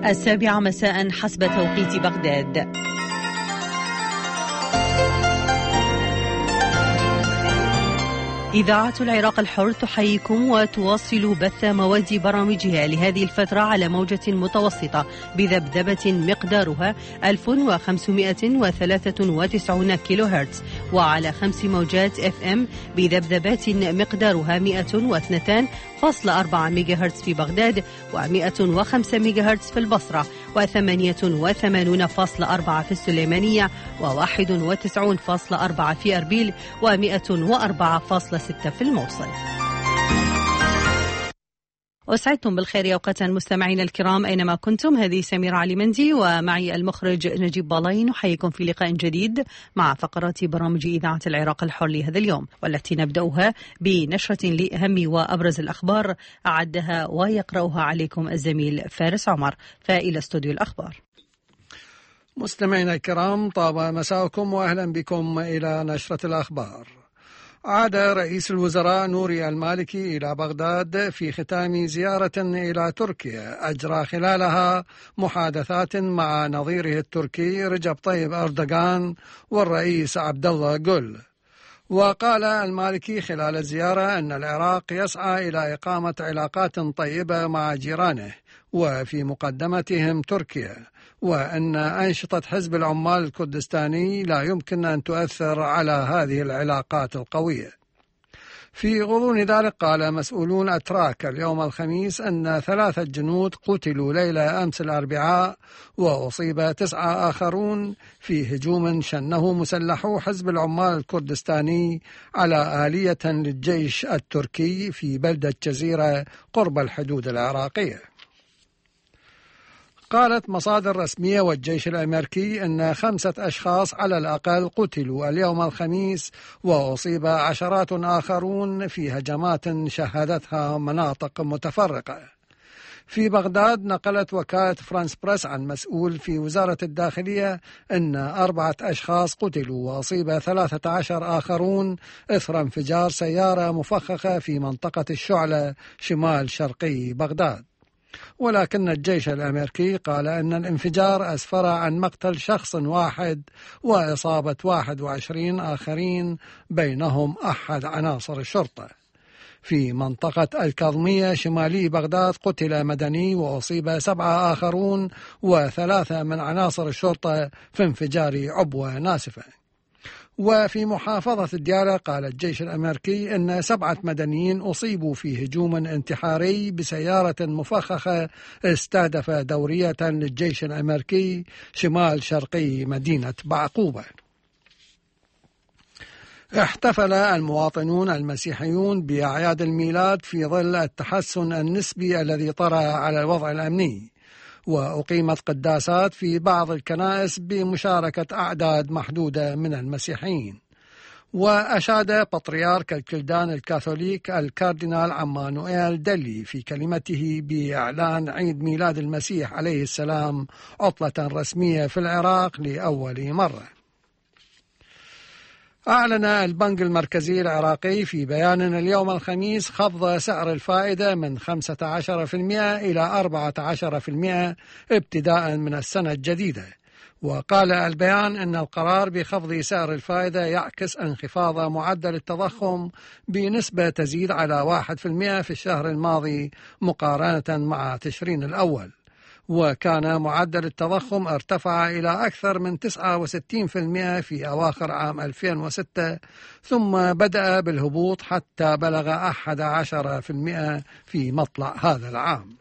7 مساء حسب توقيت بغداد. إذاعة العراق الحر تحييكم وتواصل بث مواد برامجها لهذه الفترة على موجة متوسطة بذبذبة مقدارها 1593 كيلو هرتز، وعلى 5 موجات FM بذبذبات مقدارها 102.4 ميجا هرتز في بغداد، و105 ميجا هرتز في البصرة، و88.4 في السليمانية، و91.4 في أربيل، و104.6 في الموصل. أسعدتم بالخير أوقاتا مستمعينا الكرام أينما كنتم. هذه سميرة علي مندي ومعي المخرج نجيب بالاي، نحييكم في لقاء جديد مع فقرات برامج إذاعة العراق الحر لهذا اليوم، والتي نبدأها بنشرة لأهم وأبرز الأخبار أعدها ويقرأها عليكم الزميل فارس عمر. فإلى استوديو الأخبار. مستمعينا الكرام، طاب مساءكم وأهلا بكم إلى نشرة الأخبار. عاد رئيس الوزراء نوري المالكي إلى بغداد في ختام زيارة إلى تركيا أجرى خلالها محادثات مع نظيره التركي رجب طيب أردوغان والرئيس عبد الله جول. وقال المالكي خلال الزيارة أن العراق يسعى إلى إقامة علاقات طيبة مع جيرانه وفي مقدمتهم تركيا، وأن أنشطة حزب العمال الكردستاني لا يمكن أن تؤثر على هذه العلاقات القوية. في غضون ذلك قال مسؤولون أتراك اليوم الخميس أن 3 جنود قتلوا ليلة أمس الأربعاء، وأصيب 9 آخرون في هجوم شنه مسلحو حزب العمال الكردستاني على آلية للجيش التركي في بلدة جزيرة قرب الحدود العراقية. قالت مصادر رسمية والجيش الأمريكي أن 5 أشخاص على الأقل قتلوا اليوم الخميس، وأصيب عشرات آخرون في هجمات شهدتها مناطق متفرقة. في بغداد نقلت وكالة فرانس بريس عن مسؤول في وزارة الداخلية أن 4 أشخاص قتلوا وأصيب 13 آخرون إثر انفجار سيارة مفخخة في منطقة الشعلة شمال شرقي بغداد. ولكن الجيش الأمريكي قال أن الانفجار أسفر عن مقتل شخص واحد وإصابة 21 آخرين، بينهم أحد عناصر الشرطة. في منطقة الكاظمية شمالي بغداد قتل مدني وأصيب 7 آخرون و3 من عناصر الشرطة في انفجار عبوة ناسفة. وفي محافظة الديالى قال الجيش الأمريكي أن 7 مدنيين أصيبوا في هجوم انتحاري بسيارة مفخخة استهدف دورية للجيش الأمريكي شمال شرقي مدينة بعقوبة. احتفل المواطنون المسيحيون بأعياد الميلاد في ظل التحسن النسبي الذي طرأ على الوضع الأمني، وأقيمت قداسات في بعض الكنائس بمشاركة أعداد محدودة من المسيحيين. وأشاد بطريرك الكلدان الكاثوليك الكاردينال عمانوئيل دلي في كلمته بإعلان عيد ميلاد المسيح عليه السلام عطلة رسمية في العراق لأول مرة. أعلن البنك المركزي العراقي في بيان اليوم الخميس خفض سعر الفائدة من 15% إلى 14% ابتداء من السنة الجديدة. وقال البيان أن القرار بخفض سعر الفائدة يعكس انخفاض معدل التضخم بنسبة تزيد على 1% في الشهر الماضي مقارنة مع تشرين الأول، وكان معدل التضخم ارتفع إلى أكثر من 69% في أواخر عام 2006، ثم بدأ بالهبوط حتى بلغ 11% في مطلع هذا العام.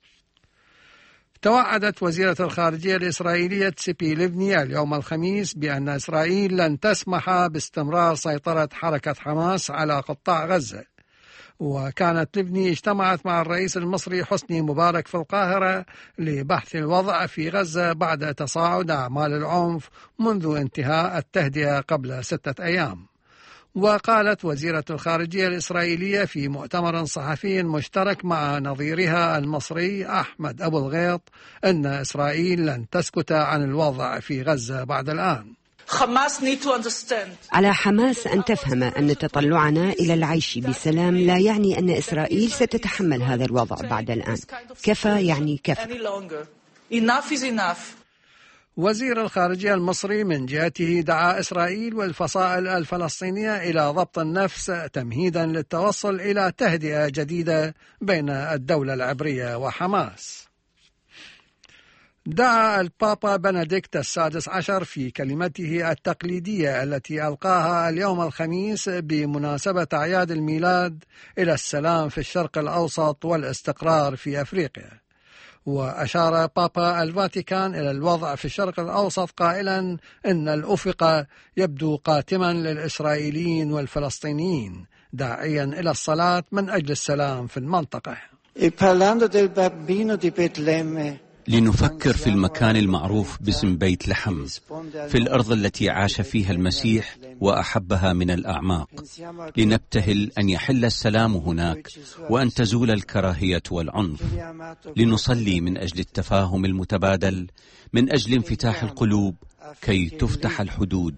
توعدت وزيرة الخارجية الإسرائيلية تسيبي ليفني اليوم الخميس بأن إسرائيل لن تسمح باستمرار سيطرة حركة حماس على قطاع غزة. وكانت ليفني اجتمعت مع الرئيس المصري حسني مبارك في القاهرة لبحث الوضع في غزة بعد تصاعد أعمال العنف منذ انتهاء التهدئة قبل 6 أيام. وقالت وزيرة الخارجية الإسرائيلية في مؤتمر صحفي مشترك مع نظيرها المصري أحمد أبو الغيط أن إسرائيل لن تسكت عن الوضع في غزة بعد الآن. على حماس أن تفهم أن تطلعنا إلى العيش بسلام لا يعني أن إسرائيل ستتحمل هذا الوضع بعد الآن. كفى يعني كفى. Enough is enough. وزير الخارجية المصري من جهته دعا إسرائيل والفصائل الفلسطينية إلى ضبط النفس تمهيدا للتوصل إلى تهدئة جديدة بين الدولة العبرية وحماس. دعا البابا بنديكت السادس عشر في كلمته التقليدية التي ألقاها اليوم الخميس بمناسبة أعياد الميلاد إلى السلام في الشرق الأوسط والاستقرار في أفريقيا. وأشار بابا الفاتيكان إلى الوضع في الشرق الأوسط قائلا إن الأفق يبدو قاتما للإسرائيليين والفلسطينيين، داعيا إلى الصلاة من أجل السلام في المنطقة. لنفكر في المكان المعروف باسم بيت لحم، في الأرض التي عاش فيها المسيح وأحبها من الأعماق، لنبتهل أن يحل السلام هناك وأن تزول الكراهية والعنف، لنصلي من أجل التفاهم المتبادل، من أجل انفتاح القلوب كي تفتح الحدود.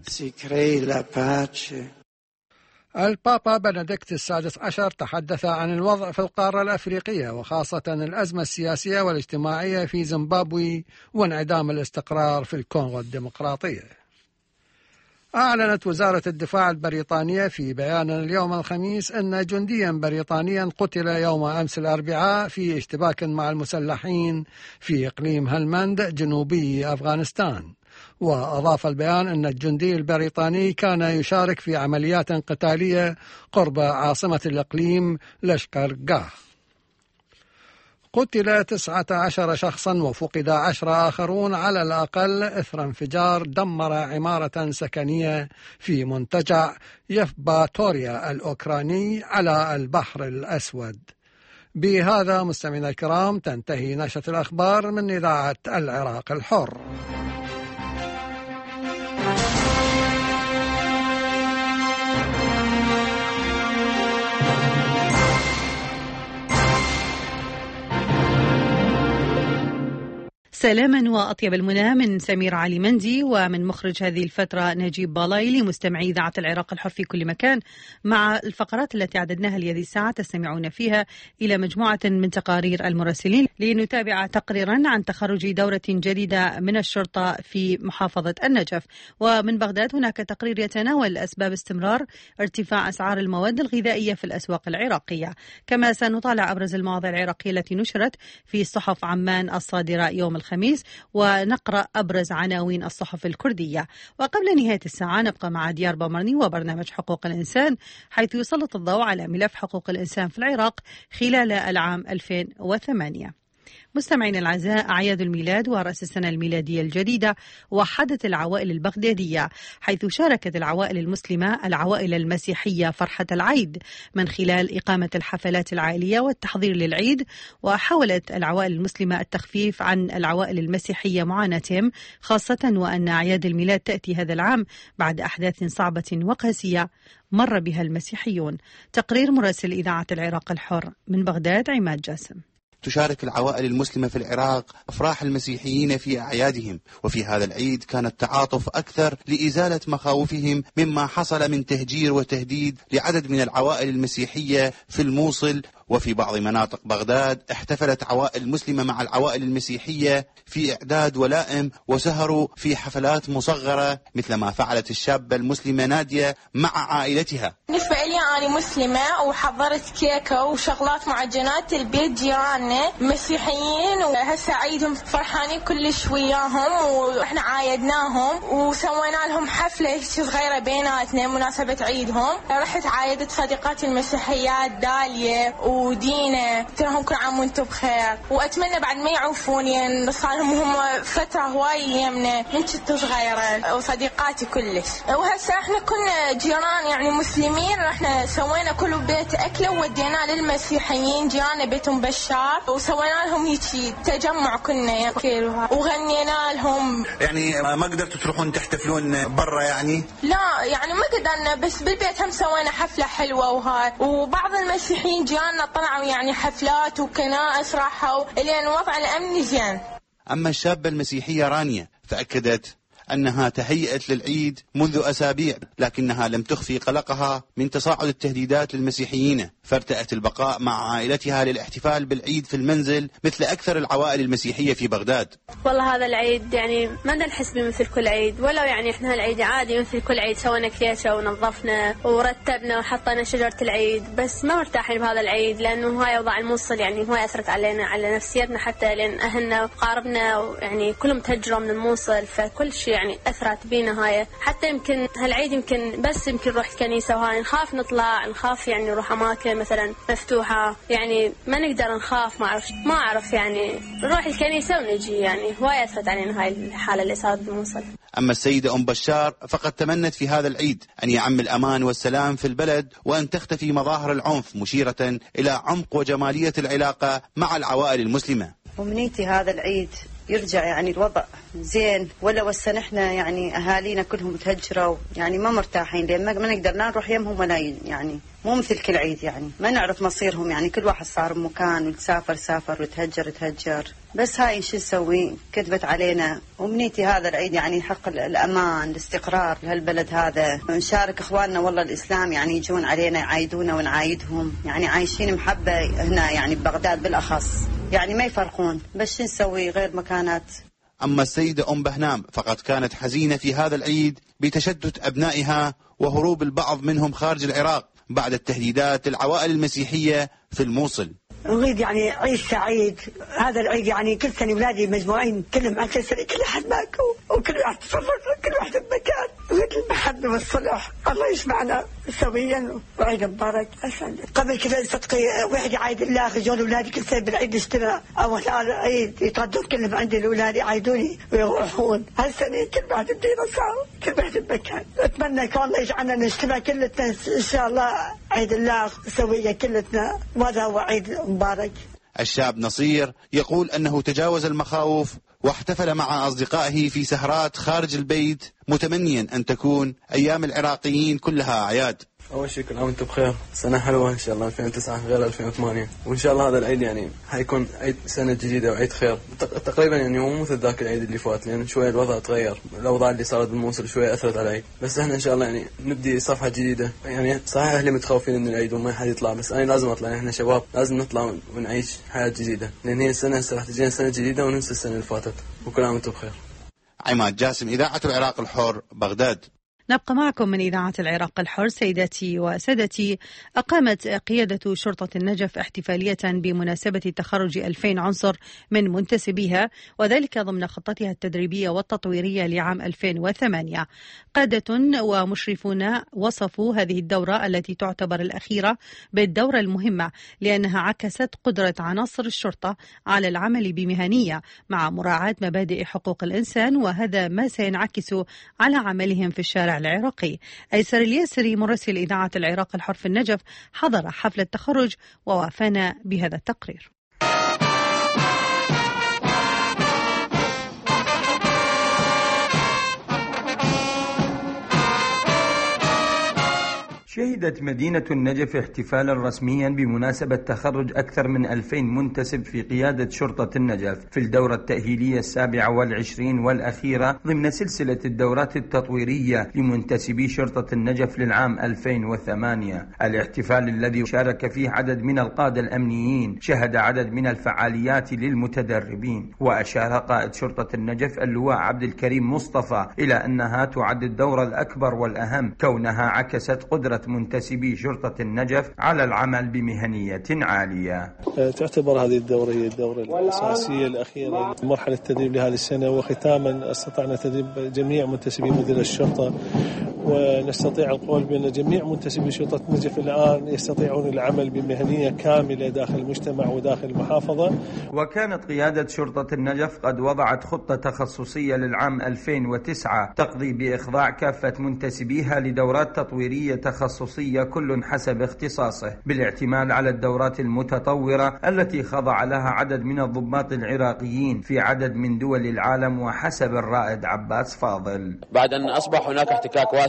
البابا بنديكت السادس عشر تحدث عن الوضع في القارة الأفريقية وخاصة الأزمة السياسية والاجتماعية في زيمبابوي وانعدام الاستقرار في الكونغو الديمقراطية. أعلنت وزارة الدفاع البريطانية في بيان اليوم الخميس أن جنديا بريطانيا قتل يوم أمس الأربعاء في اشتباك مع المسلحين في إقليم هلمند جنوبي أفغانستان. وأضاف البيان أن الجندي البريطاني كان يشارك في عمليات قتالية قرب عاصمة الإقليم لشكرغاه. قتل 19 شخصا وفقد 10 آخرون على الأقل إثر انفجار دمر عمارة سكنية في منتجع يفباتوريا الأوكراني على البحر الأسود. بهذا مستمعينا الكرام تنتهي نشرة الأخبار من إذاعة العراق الحر. سلاما وأطيب المنى من سمير علي مندي ومن مخرج هذه الفترة نجيب بالاي لمستمعي إذاعة العراق الحر في كل مكان، مع الفقرات التي عددناها لهذه الساعة تستمعون فيها إلى مجموعة من تقارير المراسلين لنتابع تقريرا عن تخرج دورة جديدة من الشرطة في محافظة النجف. ومن بغداد هناك تقرير يتناول أسباب استمرار ارتفاع أسعار المواد الغذائية في الأسواق العراقية. كما سنطالع أبرز المواضيع العراقية التي نشرت في صحف عمان الصادرة يوم الخميس، ونقرأ أبرز عناوين الصحف الكردية. وقبل نهاية الساعة نبقى مع ديار بامرني وبرنامج حقوق الإنسان، حيث يسلط الضوء على ملف حقوق الإنسان في العراق خلال العام 2008. مستمعين الأعزاء، أعياد الميلاد ورأس السنة الميلادية الجديدة وحدت العوائل البغدادية، حيث شاركت العوائل المسلمة العوائل المسيحية فرحة العيد من خلال إقامة الحفلات العائلية والتحضير للعيد. وحاولت العوائل المسلمة التخفيف عن العوائل المسيحية معاناتهم، خاصة وأن أعياد الميلاد تأتي هذا العام بعد أحداث صعبة وقاسية مر بها المسيحيون. تقرير مراسل إذاعة العراق الحر من بغداد عماد جاسم. تشارك العوائل المسلمة في العراق أفراح المسيحيين في أعيادهم، وفي هذا العيد كان التعاطف أكثر لإزالة مخاوفهم مما حصل من تهجير وتهديد لعدد من العوائل المسيحية في الموصل. وفي بعض مناطق بغداد احتفلت عوائل مسلمة مع العوائل المسيحية في إعداد ولائم وسهروا في حفلات مصغرة، مثل ما فعلت الشابة المسلمة نادية مع عائلتها. بالنسبة لي أنا مسلمة وحضرت كيكة وشغلات معجنات البيت جيراننا مسيحيين، وهسه عيدهم فرحانين كلش وياهم، وإحنا عايدناهم وسوينا لهم حفلة صغيرة بيناتنا مناسبة عيدهم. رحت عايدت صديقاتي المسيحيات داليا ودينا، قلت لهم كل عام وانتم بخير، واتمنى بعد ما يعوفون يعني صار لهم هم فتره هواي يمنا من كنت صغيره وصديقاتي كلش. وهسه احنا كنا جيران يعني مسلمين، احنا سوينا كل بيت اكله ووديناه للمسيحيين جيراننا بيتهم بشار، وسوينا لهم هيك تجمع كنا وغنينا لهم. يعني ما قدرتوا تروحون تحتفلون برا يعني؟ لا يعني ما قدرنا، بس بالبيت هم سوينا حفله حلوه وهاي، وبعض المسيحيين جيراننا طلعوا يعني حفلات وكنائس راحوا لين وضع الأمن زين. أما الشابة المسيحية رانيا فأكدت أنها تهيأت للعيد منذ أسابيع، لكنها لم تخفي قلقها من تصاعد التهديدات للمسيحيين، فارتأت البقاء مع عائلتها للاحتفال بالعيد في المنزل مثل أكثر العوائل المسيحية في بغداد. والله هذا العيد يعني ما نحس به مثل كل عيد، ولو يعني احنا العيد عادي مثل كل عيد، سوينا كيكة ونظفنا ورتبنا وحطينا شجرة العيد، بس ما مرتاحين بهذا العيد لأنه هاي أوضاع الموصل يعني هاي أثرت علينا على نفسيتنا، حتى لأن أهلنا وقاربنا يعني كلهم تهجروا من الموصل، فكل شيء يعني أثرت بينا هاي. حتى يمكن هالعيد يمكن نروح الكنيسة وهاي نخاف نطلع، نخاف يعني نروح أماكن مثلا مفتوحة، يعني ما نقدر نخاف ما أعرف يعني نروح الكنيسة ونجي، يعني هواي أثرت علينا هاي الحالة اللي صارت بالموصل. أما السيدة أم بشار فقد تمنت في هذا العيد أن يعم الأمان والسلام في البلد وأن تختفي مظاهر العنف، مشيرة إلى عمق وجمالية العلاقة مع العوائل المسلمة. أمنيتي هذا العيد يرجع يعني الوضع زين، ولا وسن احنا يعني أهالينا كلهم تهجروا، يعني ما مرتاحين لأن ما نقدر لا نروح يمهم ولا يعني مو مثل كل عيد، يعني ما نعرف مصيرهم، يعني كل واحد صار بمكان وتسافر سافر وتهجر. بس هاي شو نسوي؟ كذبت علينا. أمنيتي هذا العيد يعني يحقق الأمان الاستقرار لهالبلد هذا، نشارك إخواننا والله الإسلام يعني يجون علينا يعايدونا ونعايدهم، يعني عايشين محبة هنا يعني ببغداد بالأخص، يعني ما يفرقون، بس شو نسوي غير مكانات. أما السيدة أم بهنام فقد كانت حزينة في هذا العيد بتشتت أبنائها وهروب البعض منهم خارج العراق بعد التهديدات للعوائل المسيحية في الموصل. نريد يعني عيد سعيد، هذا العيد يعني كل سنة أولادي مجموعين كلهم عن كل سنة، كل أحد ماكو وكل واحد تفرق، كل واحد بمكان، نريد المحبة والصلح، الله يسمعنا سويا وعيد مبارك. قبل كذا صدقي واحد يعايد الله، رجال أولادي كل سنة بالعيد نجتمع، أول عيد يتردون كلهم عندي الأولاد يعايدوني ويروحون، هالسنة كل واحد بدينا صار، كل واحد بمكان. أتمنى كون الله يجعلنا نجتمع كلتنا إن شاء الله عيد الله سويا كلتنا، وهذا هو عيد مبارك. الشاب نصير يقول أنه تجاوز المخاوف واحتفل مع أصدقائه في سهرات خارج البيت، متمنيا أن تكون أيام العراقيين كلها أعياد. أول شيء كل عام وأنتم بخير، سنة حلوة إن شاء الله 2009 غير 2008، وإن شاء الله هذا العيد يعني حيكون عيد سنة جديدة وعيد خير تقريبا، يعني مو مثل ذاك العيد اللي فات، لأن شوية الوضع تغير، الأوضاع اللي صارت بالموصل شوية أثرت على العيد، بس إحنا إن شاء الله يعني نبدي صفحة جديدة. يعني صحيح أهلي متخوفين إن العيد وما حد يطلع، بس أنا لازم أطلع، إحنا شباب لازم نطلع ونعيش حياة جديدة، لأن هي السنة راح تجينا سنة جديدة وننسى السنة اللي فاتت، وكل عام وأنتم بخير. عماد جاسم، إذاعة العراق الحر، بغداد. نبقى معكم من إذاعة العراق الحر. سيداتي وسادتي، أقامت قيادة شرطة النجف احتفالية بمناسبة تخرج 2000 عنصر من منتسبيها، وذلك ضمن خطتها التدريبية والتطويرية لعام 2008. قادة ومشرفون وصفوا هذه الدورة التي تعتبر الأخيرة بالدورة المهمة، لأنها عكست قدرة عناصر الشرطة على العمل بمهنية مع مراعاة مبادئ حقوق الإنسان، وهذا ما سينعكس على عملهم في الشارع العراقي. أيسر الياسري مراسل إذاعة العراق الحر في النجف حضر حفل التخرج ووافانا بهذا التقرير. شهدت مدينة النجف احتفالا رسميا بمناسبة تخرج أكثر من 2000 منتسب في قيادة شرطة النجف في الدورة التأهيلية 27 والأخيرة ضمن سلسلة الدورات التطويرية لمنتسبي شرطة النجف للعام 2008. الاحتفال الذي شارك فيه عدد من القادة الأمنيين شهد عدد من الفعاليات للمتدربين، وأشار قائد شرطة النجف اللواء عبد الكريم مصطفى إلى أنها تعد الدورة الأكبر والأهم، كونها عكست قدرة منتسبي شرطة النجف على العمل بمهنية عالية. تعتبر هذه الدورة هي الدورة الأساسية الأخيرة مرحلة التدريب لهذه السنة، وختاما استطعنا تدريب جميع منتسبي مديرية الشرطة، ونستطيع القول بأن جميع منتسبي شرطة النجف الآن يستطيعون العمل بمهنية كاملة داخل المجتمع وداخل المحافظة. وكانت قيادة شرطة النجف قد وضعت خطة تخصصية للعام 2009 تقضي بإخضاع كافة منتسبيها لدورات تطويرية تخصصية كل حسب اختصاصه، بالاعتماد على الدورات المتطورة التي خضع لها عدد من الضباط العراقيين في عدد من دول العالم، وحسب الرائد عباس فاضل. بعد أن أصبح هناك احتكاك واسع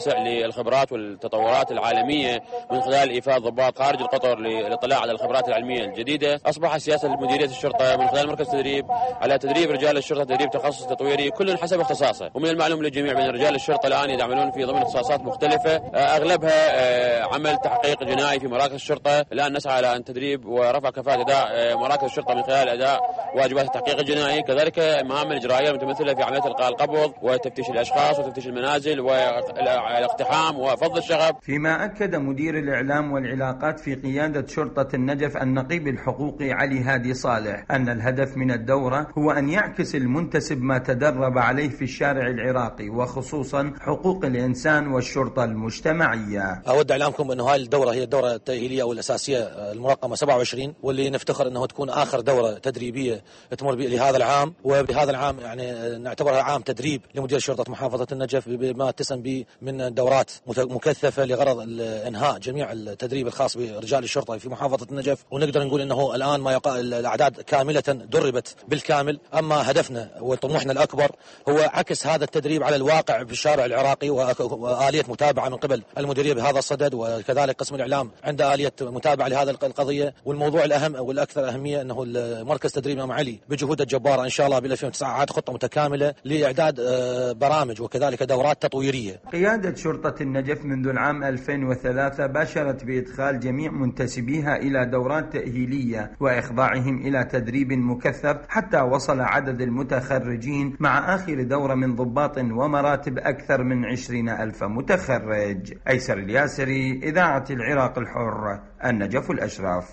واسع للخبرات والتطورات العالمية من خلال إيفاد ضباط خارج القطر للاطلاع على الخبرات العلمية الجديدة. أصبح سياسة مديرية الشرطة من خلال مركز تدريب على تدريب رجال الشرطة تدريب تخصص تطويري كل حسب اختصاصه، ومن المعلوم للجميع بأن رجال الشرطة الآن يعملون في ضمن اختصاصات مختلفة أغلبها عمل تحقيق جنائي في مراكز الشرطة. الآن نسعى على أن تدريب ورفع كفاءة أداء مراكز الشرطة من خلال أداء واجبات التحقيق الجنائي، كذلك مهام الإجرائية المتمثلة في عمليات إلقاء القبض وتفتيش الأشخاص وتفتيش المنازل والاقتحام وفض الشغب. فيما أكد مدير الإعلام والعلاقات في قيادة شرطة النجف النقيب الحقوقي علي هادي صالح أن الهدف من الدورة هو أن يعكس المنتسب ما تدرب عليه في الشارع العراقي، وخصوصا حقوق الإنسان والشرطة المجتمعية. أود إعلامكم أن هذه الدورة هي الدورة التأهيلية والأساسية المرقمة 27، واللي نفتخر أنه تكون آخر دورة تدريبية تمر لهذا العام، وبهذا العام يعني نعتبرها عام تدريب لمدير شرطة محافظة النجف بما اتسم به من دورات مكثفة لغرض إنهاء جميع التدريب الخاص برجال الشرطة في محافظة النجف. ونقدر نقول أنه الآن ما الأعداد كاملة دربت بالكامل. أما هدفنا وطموحنا الأكبر هو عكس هذا التدريب على الواقع في الشارع العراقي، وآلية متابعة من قبل المديرية بهذا الصدد، وكذلك قسم الإعلام عنده آلية متابعة لهذا القضية. والموضوع الأهم والأكثر أهمية أنه مركز تدريب إمام علي بجهود الجبارة إن شاء الله ب2009 عاد خطة متكاملة لإعداد برامج وكذلك دورات تطويرية. قيادة شرطة النجف منذ العام 2003 باشرت بإدخال جميع منتسبيها إلى دورات تأهيلية وإخضاعهم إلى تدريب مكثف، حتى وصل عدد المتخرجين مع آخر دورة من ضباط ومراتب أكثر من 20,000 متخرج. أيسر الياسري، إذاعة العراق الحر، النجف الأشراف.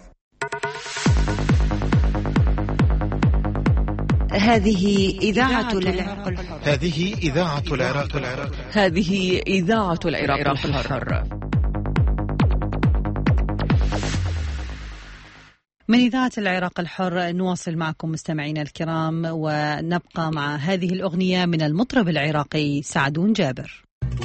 هذه إذاعة العراق الحر. هذه إذاعة العراق الحر. هذه إذاعة العراق الحر. من إذاعة العراق الحر نواصل معكم مستمعينا الكرام، ونبقى مع هذه الأغنية من المطرب العراقي سعدون جابر.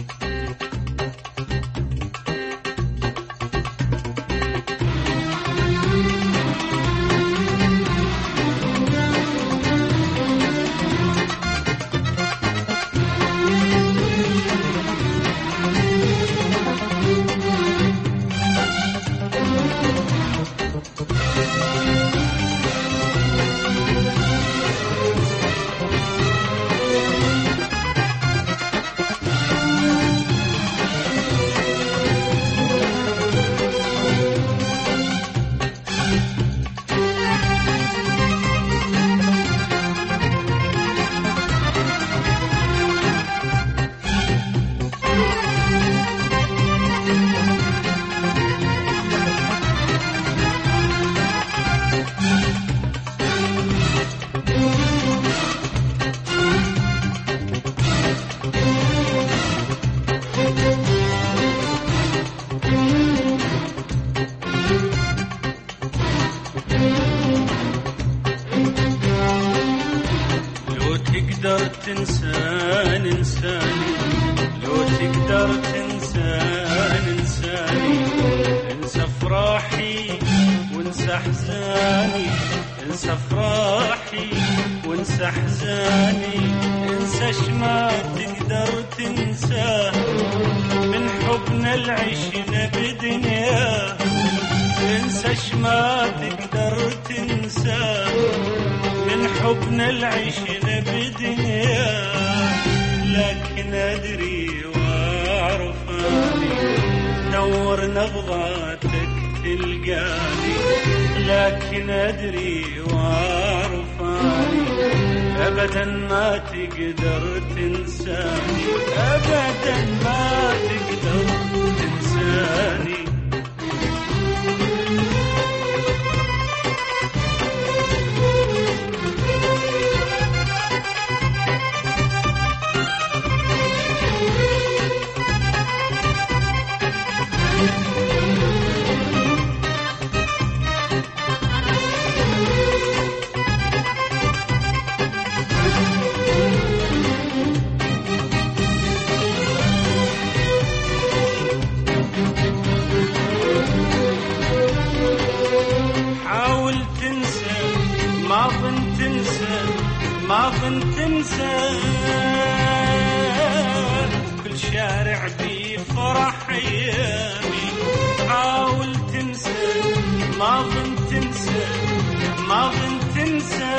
لكن أدري وأعرفاني أبدا ما تقدر تنساني، أبدا ما تقدر تنساني. ما ظن تنسى كل وتشارع بفرح أيامي. حاول تنسى ما ظن تنسى ما ظن تنسى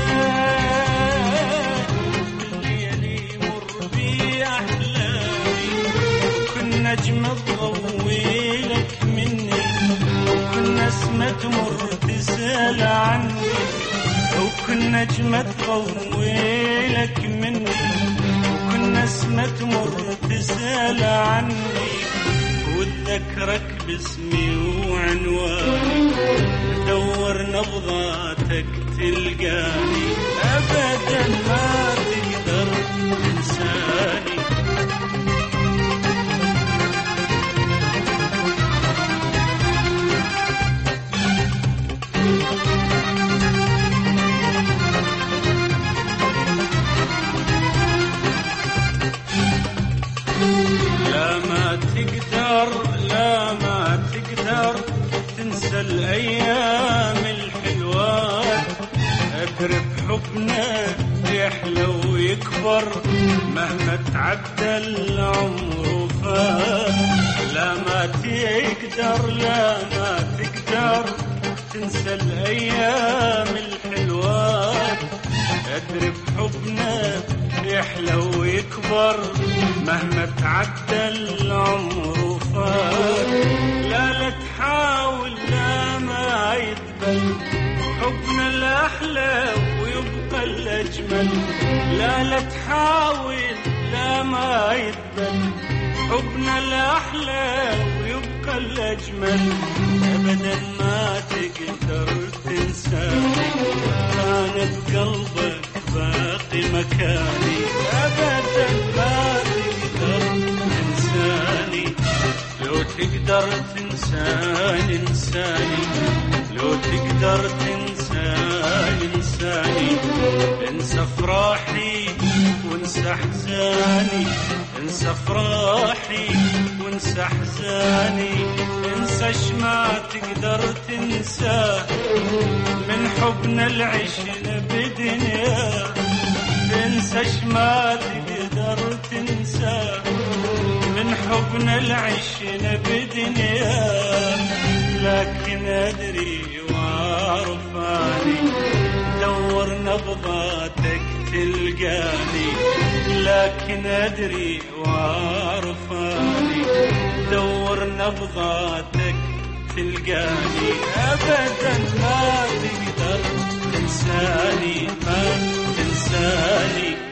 الليل يمر بي أحلامي. وكل نجمة تضوي لك مني وكل نسمة تمر تسأل عني. وكل نجمة تضوي لك مني وكل نسمة تمر تسأل عني. وتذكرك باسمي وعنواني دور نبضاتك تلقاني. أبدا ما تقدر تنساني. لا ما تقدر تنسى الأيام الحلوات. أدري بحبنا يحلى ويكبر مهما تعدى العمر وفات. لا ما تقدر تنسى الأيام الحلوات. أدري بحبنا يحلى ويكبر مهما تعدى العمر وفات. لا تحاول لا ما يدبل حبنا الأحلى ويبقى الأجمل. لا تحاول لا ما يدبل حبنا الأحلى ويبقى الأجمل. أبدا ما تقدر تنساني أنا بقلبك باقي مكاني. أبدا ما تقدر تنساني. لو تقدر تنساني انساني لو تقدر تنساني انساني. انسى افراحي وانسى احزاني. انسى افراحي وانسى احزاني. انسى ما تقدر تنسى من حبنا العشنا بدنيا. انسى ما تقدر تنسى من حبنا العشنا بدنيا. لكن أدري وعرفاني دور نبضاتك تلقاني. لكن أدري وعرفاني دور نبضاتك تلقاني. أبدا ما تقدر تنساني ما تنساني.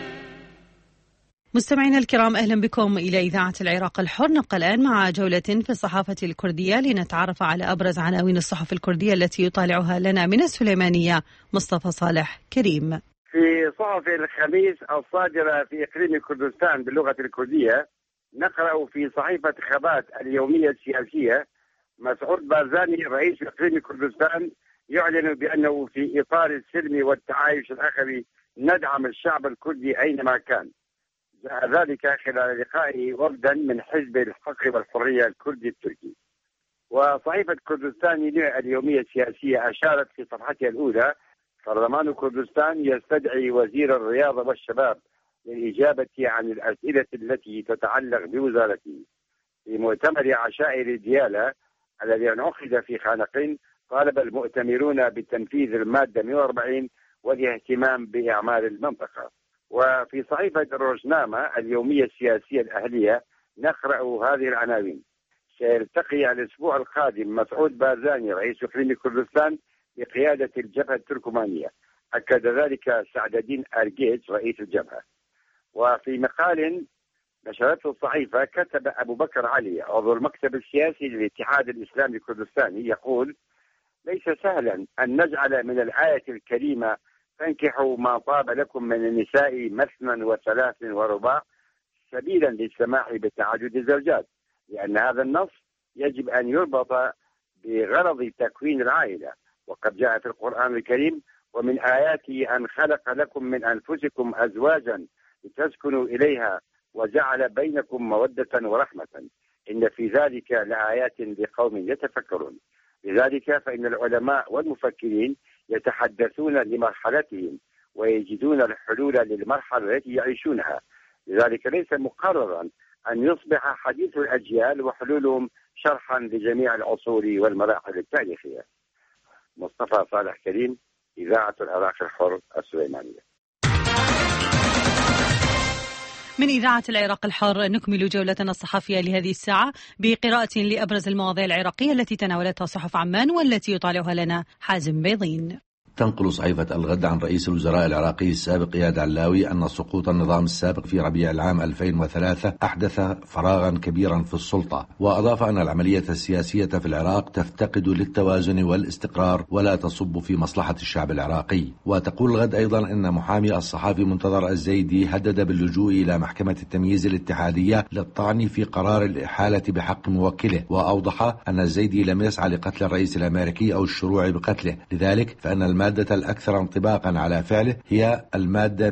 مستمعينا الكرام، أهلا بكم إلى إذاعة العراق الحر. نبقى الآن مع جولة في الصحافة الكردية لنتعرف على أبرز عناوين الصحف الكردية التي يطالعها لنا من السليمانية مصطفى صالح كريم. في صحف الخميس الصادرة في إقليم كردستان باللغة الكردية نقرأ في صحيفة خبات اليومية السياسية مسعود بارزاني رئيس إقليم كردستان يعلن بأنه في إطار السلم والتعايش الأخوي ندعم الشعب الكردي أينما كان. جاء ذلك خلال لقائه وفدا من حزب الحق والحرية الكردي التركي. وصحيفة كردستان اليومية السياسية أشارت في صفحتها الأولى برلمان كردستان يستدعي وزير الرياضة والشباب للإجابة عن الأسئلة التي تتعلق بوزارته. في مؤتمر عشائر ديالا الذي انعقد في خانقين طالب المؤتمرون بتنفيذ المادة 140 والاهتمام بأعمال المنطقة. وفي صحيفة الروزنامة اليومية السياسية الأهلية نقرأ هذه العناوين: سيلتقي الأسبوع القادم مسعود بارزاني رئيس إقليم كردستان بقيادة الجبهة التركمانية. أكد ذلك سعد الدين أرجيج رئيس الجبهة. وفي مقال نشرته الصحيفة كتب أبو بكر علي عضو المكتب السياسي للاتحاد الإسلامي الكردستاني يقول: ليس سهلا أن نجعل من الآية الكريمة فانكحوا ما طاب لكم من النساء مثنى وثلاث ورباع سبيلا للسماح بتعدد الزوجات، لأن هذا النص يجب أن يربط بغرض تكوين العائلة. وقد جاء في القرآن الكريم: ومن آياته أن خلق لكم من أنفسكم أزواجا لتسكنوا إليها وجعل بينكم مودة ورحمة إن في ذلك لآيات لقوم يتفكرون. لذلك فإن العلماء والمفكرين يتحدثون لمرحلتهم ويجدون الحلول للمرحلة التي يعيشونها. لذلك ليس مقررا أن يصبح حديث الأجيال وحلولهم شرحا لجميع العصور والمراحل التاريخية. مصطفى صالح كريم، إذاعة العراق الحر السليمانية. من إذاعة العراق الحر نكمل جولتنا الصحفية لهذه الساعة بقراءة لأبرز المواضيع العراقية التي تناولتها صحف عمان والتي يطالعها لنا حازم بيضين. تنقل صحيفة الغد عن رئيس الوزراء العراقي السابق إياد علاوي أن سقوط النظام السابق في ربيع العام 2003 أحدث فراغا كبيرا في السلطة، وأضاف أن العملية السياسية في العراق تفتقد للتوازن والاستقرار ولا تصب في مصلحة الشعب العراقي. وتقول الغد أيضا أن محامي الصحافي منتظر الزيدي هدد باللجوء إلى محكمة التمييز الاتحادية للطعن في قرار الإحالة بحق موكله، وأوضح أن الزيدي لم يسعى لقتل الرئيس الأمريكي أو الشروع بقتله، لذلك فإن المادة الأكثر انطباقا على فعله هي المادة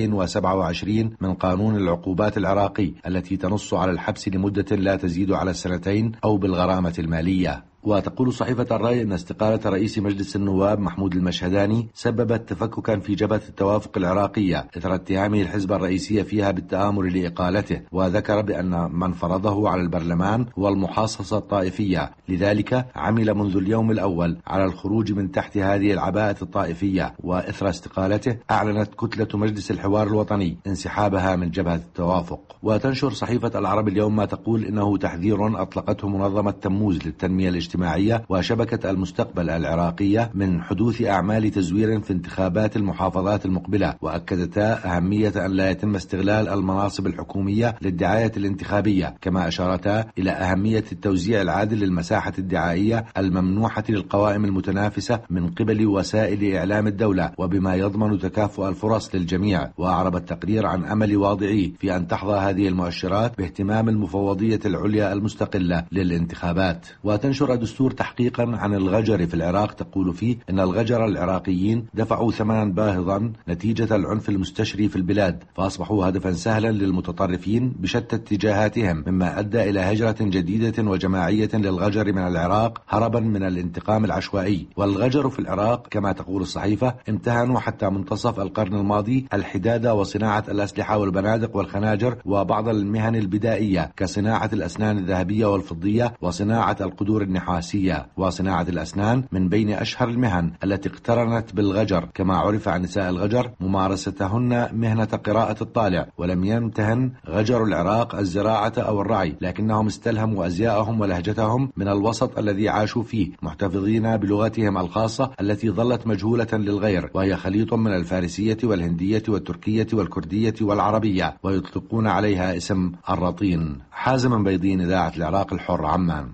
227 من قانون العقوبات العراقي التي تنص على الحبس لمدة لا تزيد على 2 سنين أو بالغرامة المالية. وتقول صحيفة الرأي أن استقالة رئيس مجلس النواب محمود المشهداني سببت تفككا في جبهة التوافق العراقية إثر اتهامه الحزب الرئيسي فيها بالتآمر لإقالته، وذكر بأن من فرضه على البرلمان هو المحاصصة الطائفية، لذلك عمل منذ اليوم الأول على الخروج من تحت هذه العباءة الطائفية. وإثر استقالته أعلنت كتلة مجلس الحوار الوطني انسحابها من جبهة التوافق. وتنشر صحيفة العرب اليوم ما تقول إنه تحذير أطلقته منظمة تموز للتنمية الاجتماعية وشبكة المستقبل العراقية من حدوث أعمال تزوير في انتخابات المحافظات المقبلة، وأكدتا أهمية أن لا يتم استغلال المناصب الحكومية للدعاية الانتخابية، كما أشارتا إلى أهمية التوزيع العادل للمساحة الدعائية الممنوحة للقوائم المتنافسة من قبل وسائل إعلام الدولة، وبما يضمن تكافؤ الفرص للجميع. وأعرب التقرير عن أمل واضعيه في أن تحظى هذه المؤشرات باهتمام المفوضية العليا المستقلة للانتخابات. وتنشر دستور تحقيقا عن الغجر في العراق تقول فيه إن الغجر العراقيين دفعوا ثمنا باهظا نتيجة العنف المستشري في البلاد، فأصبحوا هدفا سهلا للمتطرفين بشتى اتجاهاتهم، مما أدى إلى هجرة جديدة وجماعية للغجر من العراق هربا من الانتقام العشوائي. والغجر في العراق كما تقول الصحيفة امتهنوا حتى منتصف القرن الماضي الحداد وصناعة الأسلحة والبنادق والخناجر وبعض المهن البدائية كصناعة الأسنان الذهبية والفضية وصناعة القدور النحاسية. وصناعة الأسنان من بين أشهر المهن التي اقترنت بالغجر، كما عرف عن نساء الغجر ممارستهن مهنة قراءة الطالع. ولم يمتهن غجر العراق الزراعة أو الرعي، لكنهم استلهموا أزياءهم ولهجتهم من الوسط الذي عاشوا فيه، محتفظين بلغتهم الخاصة التي ظلت مجهولة للغير، وهي خليط من الفارسية والهندية والتركية والكردية والعربية، ويطلقون عليها اسم الرطين. حازم بيضين، إذاعة العراق الحر، عمان.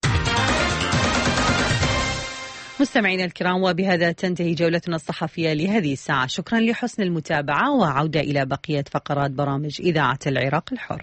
مستمعينا الكرام، وبهذا تنتهي جولتنا الصحفية لهذه الساعة. شكرا لحسن المتابعة، وعودة إلى بقية فقرات برامج إذاعة العراق الحر.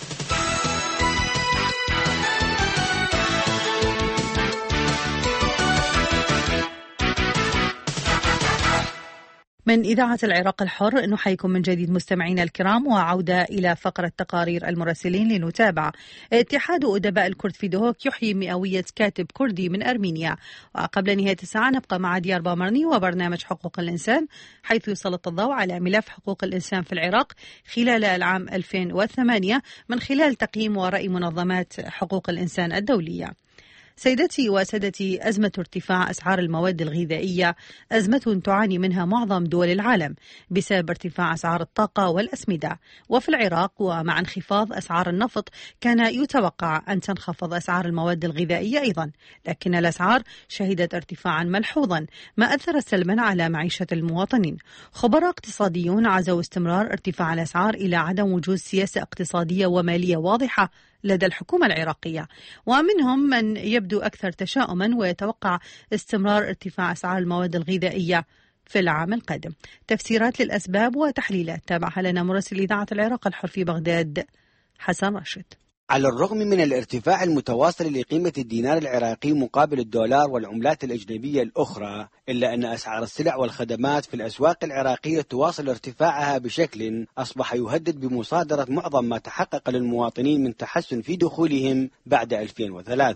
من إذاعة العراق الحر نحييكم من جديد مستمعينا الكرام، وعودة إلى فقرة تقارير المراسلين لنتابع. اتحاد أدباء الكرد في دهوك يحيي مئوية كاتب كردي من أرمينيا. وقبل نهاية الساعة نبقى مع ديار بامرني وبرنامج حقوق الإنسان، حيث يسلط الضوء على ملف حقوق الإنسان في العراق خلال العام 2008 من خلال تقييم ورأي منظمات حقوق الإنسان الدولية. سيدتي وسادتي، أزمة ارتفاع أسعار المواد الغذائية أزمة تعاني منها معظم دول العالم بسبب ارتفاع أسعار الطاقة والأسمدة. وفي العراق ومع انخفاض أسعار النفط كان يتوقع أن تنخفض أسعار المواد الغذائية أيضا، لكن الأسعار شهدت ارتفاعا ملحوظا ما أثر سلبا على معيشة المواطنين. خبراء اقتصاديون عزوا استمرار ارتفاع الأسعار إلى عدم وجود سياسة اقتصادية ومالية واضحة لدى الحكومة العراقية، ومنهم من يبدو أكثر تشاؤما ويتوقع استمرار ارتفاع أسعار المواد الغذائية في العام القادم. تفسيرات للأسباب وتحليلات تابعها لنا مراسل إذاعة العراق الحر في بغداد حسن راشد. على الرغم من الارتفاع المتواصل لقيمة الدينار العراقي مقابل الدولار والعملات الأجنبية الأخرى، إلا أن أسعار السلع والخدمات في الأسواق العراقية تواصل ارتفاعها بشكل أصبح يهدد بمصادرة معظم ما تحقق للمواطنين من تحسن في دخولهم بعد 2003.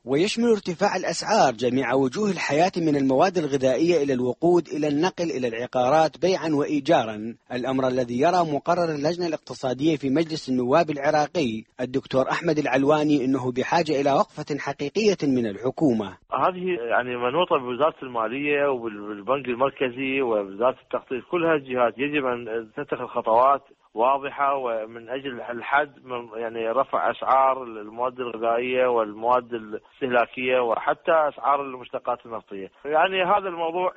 ويشمل ارتفاع الأسعار جميع وجوه الحياة من المواد الغذائية إلى الوقود إلى النقل إلى العقارات بيعا وإيجارا، الأمر الذي يرى مقرر اللجنة الاقتصادية في مجلس النواب العراقي الدكتور أحمد العلواني أنه بحاجة إلى وقفة حقيقية من الحكومة. هذه يعني منوطة بوزارة المالية وبالبنك المركزي ووزارة التخطيط، كل هذه الجهات يجب أن تتخذ خطوات واضحة ومن أجل الحد من يعني رفع أسعار المواد الغذائية والمواد الاستهلاكية وحتى أسعار المشتقات النفطية. يعني هذا الموضوع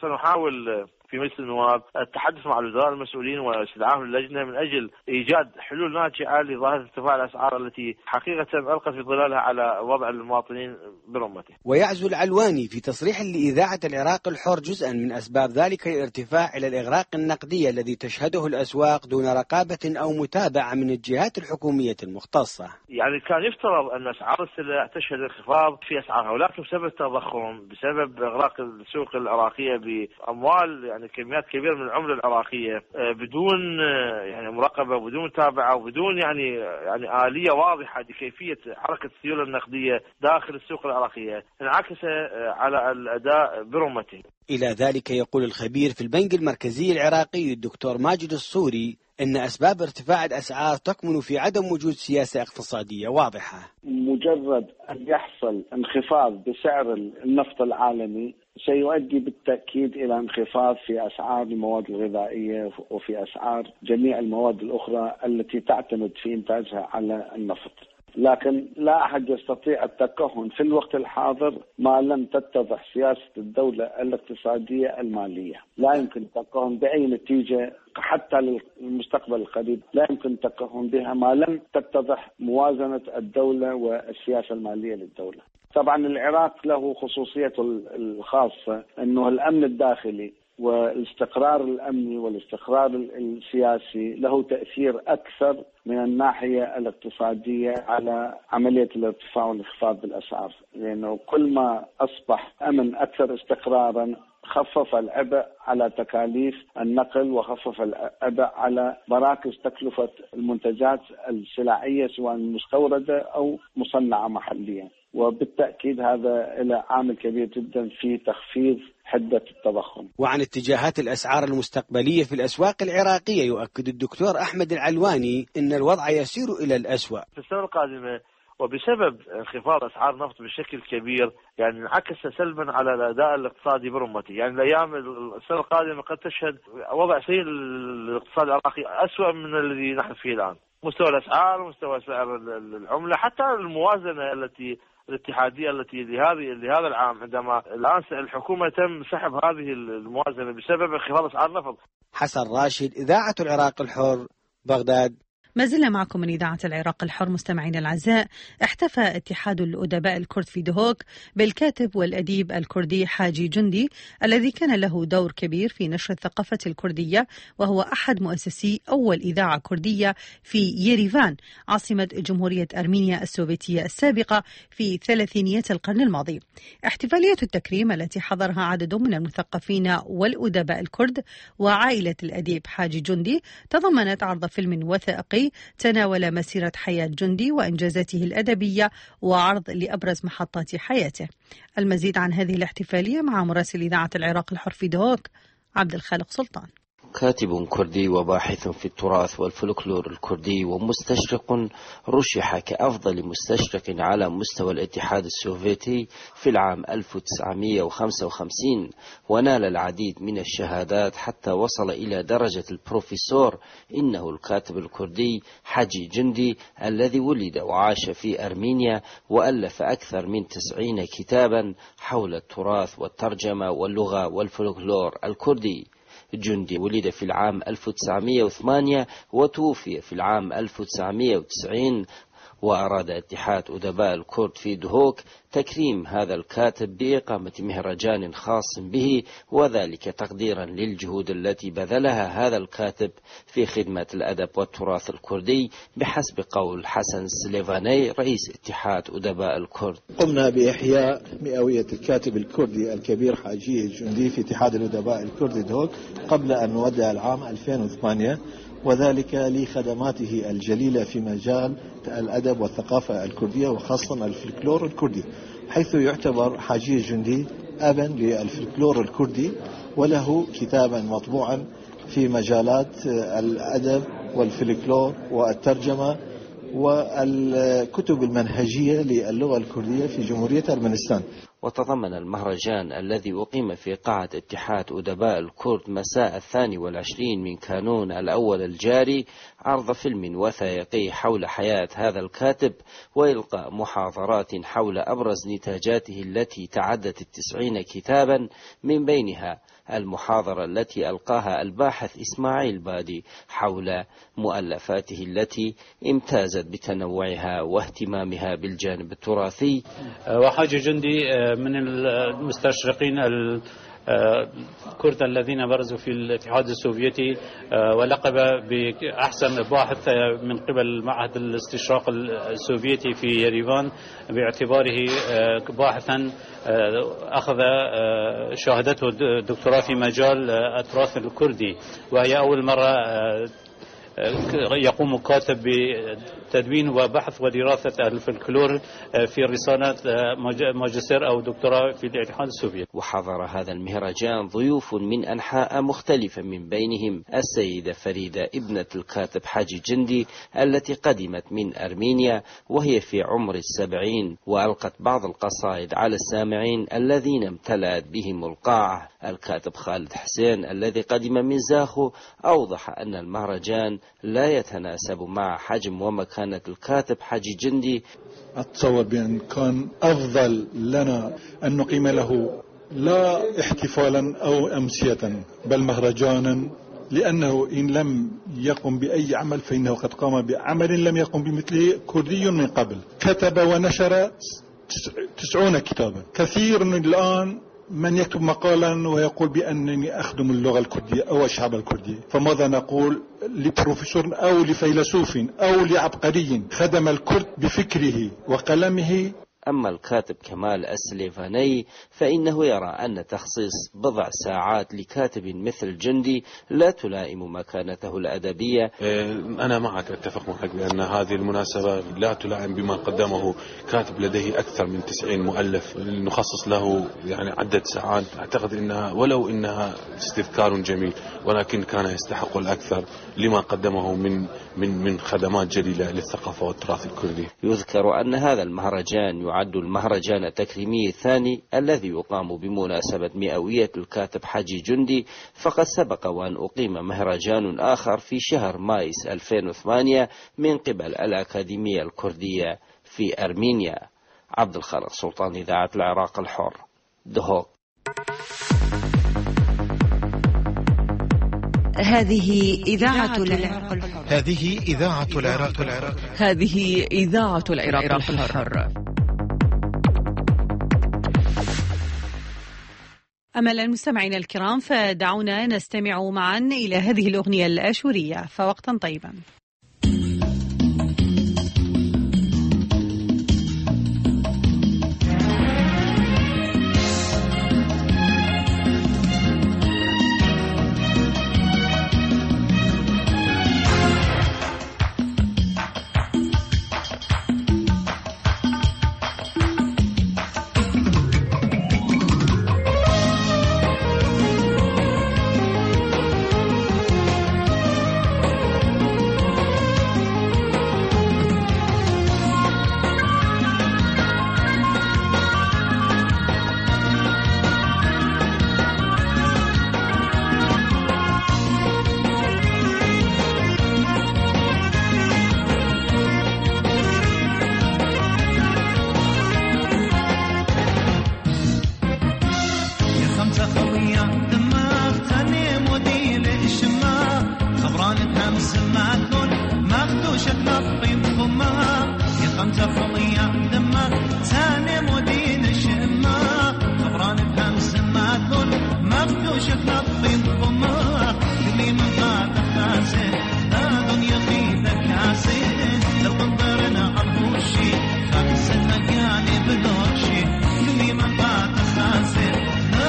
سنحاول في مجلس النواب التحدث مع الوزراء المسؤولين واستدعاهم للجنة من أجل إيجاد حلول ناجعة لظاهرة ارتفاع الأسعار التي حقيقة ألقت في ظلالها على وضع المواطنين برمته. ويعزو العلواني في تصريح لإذاعة العراق الحر جزءا من أسباب ذلك الارتفاع إلى الإغراق النقدي الذي تشهده الأسواق دون رقابة أو متابعة من الجهات الحكومية المختصة. يعني كان يفترض أن أسعار السلع تشهد انخفاض في أسعارها، ولكن بسبب التضخم بسبب إغراق السوق العراقية بأموال يعني كميات كبيرة من العملة العراقية بدون يعني مراقبة وبدون متابعة وبدون يعني آلية واضحة لكيفية حركة السيولة النقدية داخل السوق العراقية انعكس على الأداء برمته. إلى ذلك يقول الخبير في البنك المركزي العراقي الدكتور ماجد الصوري إن أسباب ارتفاع الأسعار تكمن في عدم وجود سياسة اقتصادية واضحة. مجرد أن يحصل انخفاض بسعر النفط العالمي سيؤدي بالتأكيد إلى انخفاض في أسعار المواد الغذائية وفي أسعار جميع المواد الأخرى التي تعتمد في إنتاجها على النفط. لكن لا أحد يستطيع التكهن في الوقت الحاضر ما لم تتضح سياسة الدولة الاقتصادية المالية. لا يمكن التكهن بأي نتيجة حتى للمستقبل القريب، لا يمكن التكهن بها ما لم تتضح موازنة الدولة والسياسة المالية للدولة. طبعا العراق له خصوصيته الخاصة أنه الأمن الداخلي والاستقرار الأمني والاستقرار السياسي له تأثير أكثر من الناحية الاقتصادية على عملية الارتفاع والانخفاض بالأسعار، لأنه كل ما أصبح أمن أكثر استقرارا خفف العبء على تكاليف النقل وخفف العبء على مراكز تكلفة المنتجات السلعية سواء مستوردة أو مصنعة محليا، وبالتأكيد هذا له عامل كبير جدا في تخفيض حدة التضخم. وعن اتجاهات الأسعار المستقبلية في الأسواق العراقية يؤكد الدكتور أحمد العلواني أن الوضع يسير إلى الأسوأ. في السنة القادمة وبسبب انخفاض أسعار النفط بشكل كبير يعني انعكس سلبا على الأداء الاقتصادي برمته. يعني الأيام السنة القادمة قد تشهد وضع سيء للاقتصاد العراقي أسوأ من الذي نحن فيه الآن، مستوى الأسعار ومستوى سعر العملة، حتى الموازنة الاتحادية التي لهذا العام عندما الآن الحكومة تم سحب هذه الموازنة بسبب انخفاض أسعار النفط. حسن راشد، إذاعة العراق الحر، بغداد. ما زلنا معكم من إذاعة العراق الحر مستمعين الأعزاء. احتفى اتحاد الأدباء الكرد في دهوك بالكاتب والأديب الكردي حاجي جندي الذي كان له دور كبير في نشر الثقافة الكردية، وهو أحد مؤسسي أول إذاعة كردية في ييريفان عاصمة جمهورية أرمينيا السوفيتية السابقة في ثلاثينيات القرن الماضي. احتفالية التكريم التي حضرها عدد من المثقفين والأدباء الكرد وعائلة الأديب حاجي جندي تضمنت عرض فيلم وثائقي تناول مسيرة حياة جندي وإنجازاته الأدبية وعرض لأبرز محطات حياته. المزيد عن هذه الاحتفالية مع مراسل إذاعة العراق الحر في دهوك عبد الخالق سلطان. كاتب كردي وباحث في التراث والفلكلور الكردي ومستشرق رشح كأفضل مستشرق على مستوى الاتحاد السوفيتي في العام 1955 ونال العديد من الشهادات حتى وصل إلى درجة البروفيسور. إنه الكاتب الكردي حاجي جندي الذي ولد وعاش في أرمينيا وألف أكثر من 90 كتابا حول التراث والترجمة واللغة والفلكلور الكردي. جندي ولد في العام 1908 وتوفي في العام 1990، وأراد اتحاد أدباء الكرد في دهوك تكريم هذا الكاتب بإقامة مهرجان خاص به، وذلك تقديرا للجهود التي بذلها هذا الكاتب في خدمة الأدب والتراث الكردي، بحسب قول حسن سليفاني رئيس اتحاد أدباء الكرد. قمنا بإحياء مئوية الكاتب الكردي الكبير حاجي جندي في اتحاد الأدباء الكردي دهوك قبل أن نودع العام 2008، وذلك لخدماته الجليلة في مجال الأدب والثقافة الكردية وخاصة الفلكلور الكردي، حيث يعتبر حاجي الجندي أبا للفلكلور الكردي، وله كتابا مطبوعا في مجالات الأدب والفلكلور والترجمة والكتب المنهجية للغة الكردية في جمهورية أرمنستان. وتضمن المهرجان الذي أقيم في قاعة اتحاد أدباء الكرد مساء 22 من كانون الأول الجاري عرض فيلم وثائقي حول حياة هذا الكاتب وإلقاء محاضرات حول أبرز نتاجاته التي تعدت 90 كتابا، من بينها المحاضرة التي ألقاها الباحث إسماعيل بادي حول مؤلفاته التي امتازت بتنوعها واهتمامها بالجانب التراثي. وحاجي جندي من المستشرقين الكرد الذين برزوا في الاتحاد السوفيتي، ولقب بأحسن باحث من قبل معهد الاستشراق السوفيتي في يريفان باعتباره باحثا أخذ شهادته الدكتوراه في مجال التراث الكردي، وهي أول مرة يقوم كاتب بتدوين وبحث ودراسة الفلكلور في رسالة ماجستير أو دكتوراه في الاتحاد السوفيتي. وحضر هذا المهرجان ضيوف من أنحاء مختلفة، من بينهم السيدة فريدة ابنة الكاتب حاجي جندي التي قدمت من أرمينيا وهي في عمر 70، وألقت بعض القصائد على السامعين الذين امتلأت بهم القاعة. الكاتب خالد حسين الذي قدم من زاخو أوضح أن المهرجان لا يتناسب مع حجم ومكانة الكاتب حاجي جندي. أتصور بأن كان أفضل لنا أن نقيم له لا احتفالا أو أمسية بل مهرجانا، لأنه إن لم يقم بأي عمل فإنه قد قام بعمل لم يقم بمثله كردي من قبل. كتب ونشر 90 كتابا. كثير من الآن من يكتب مقالا ويقول بأنني أخدم اللغة الكردية أو الشعب الكردي، فماذا نقول لبروفيسور أو لفيلسوف أو لعبقري خدم الكرد بفكره وقلمه؟ أما الكاتب كمال السليفاني فإنه يرى أن تخصيص بضع ساعات لكاتب مثل جندي لا تلائم مكانته الأدبية. أنا معك، أتفق معك بأن هذه المناسبة لا تلائم بما قدمه كاتب لديه أكثر من 90 مؤلف، نخصص له يعني عدة ساعات. أعتقد أنها ولو أنها استذكار جميل، ولكن كان يستحق الأكثر لما قدمه من خدمات جليلة للثقافة والتراث الكردي. يذكر أن هذا المهرجان يعد المهرجان التكريمي الثاني الذي يقام بمناسبة مئوية الكاتب حاجي جندي، فقد سبق وأن أقيم مهرجان آخر في شهر مايس 2008 من قبل الأكاديمية الكردية في أرمينيا. عبد الخالق سلطان، إذاعة العراق الحر، دهوك. هذه إذاعة العراق الحر. هذه إذاعة العراق الحر. هذه إذاعة العراق الحر. أمل المستمعين الكرام، فدعونا نستمع معا إلى هذه الأغنية الآشورية، فوقتا طيبا.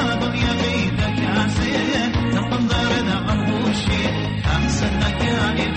يعني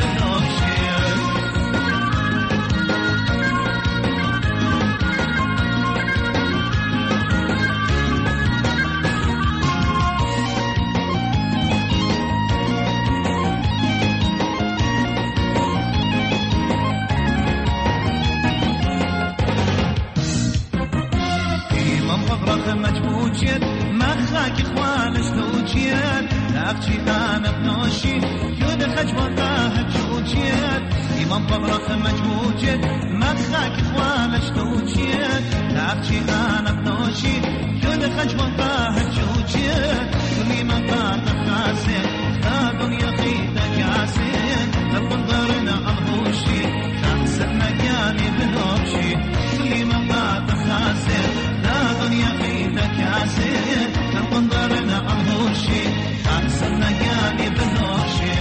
خاك إخوان شلوجيات نافتي أنا بنوشي يود خجوة شلوجيات إمام طبرخ مجوجات ما خاك إخوان شلوجيات نافتي أنا بنوشي يود خجوة شلوجيات كل ما قاطع خاسر لا دنيا خيدة كاسر تقدرنا الهوشي خاسرنا جاني بنوشي كل ما قاطع خاسر لا دنيا خيدة كاسر تقدرنا الهوشي خاسرنا جاني بنوشي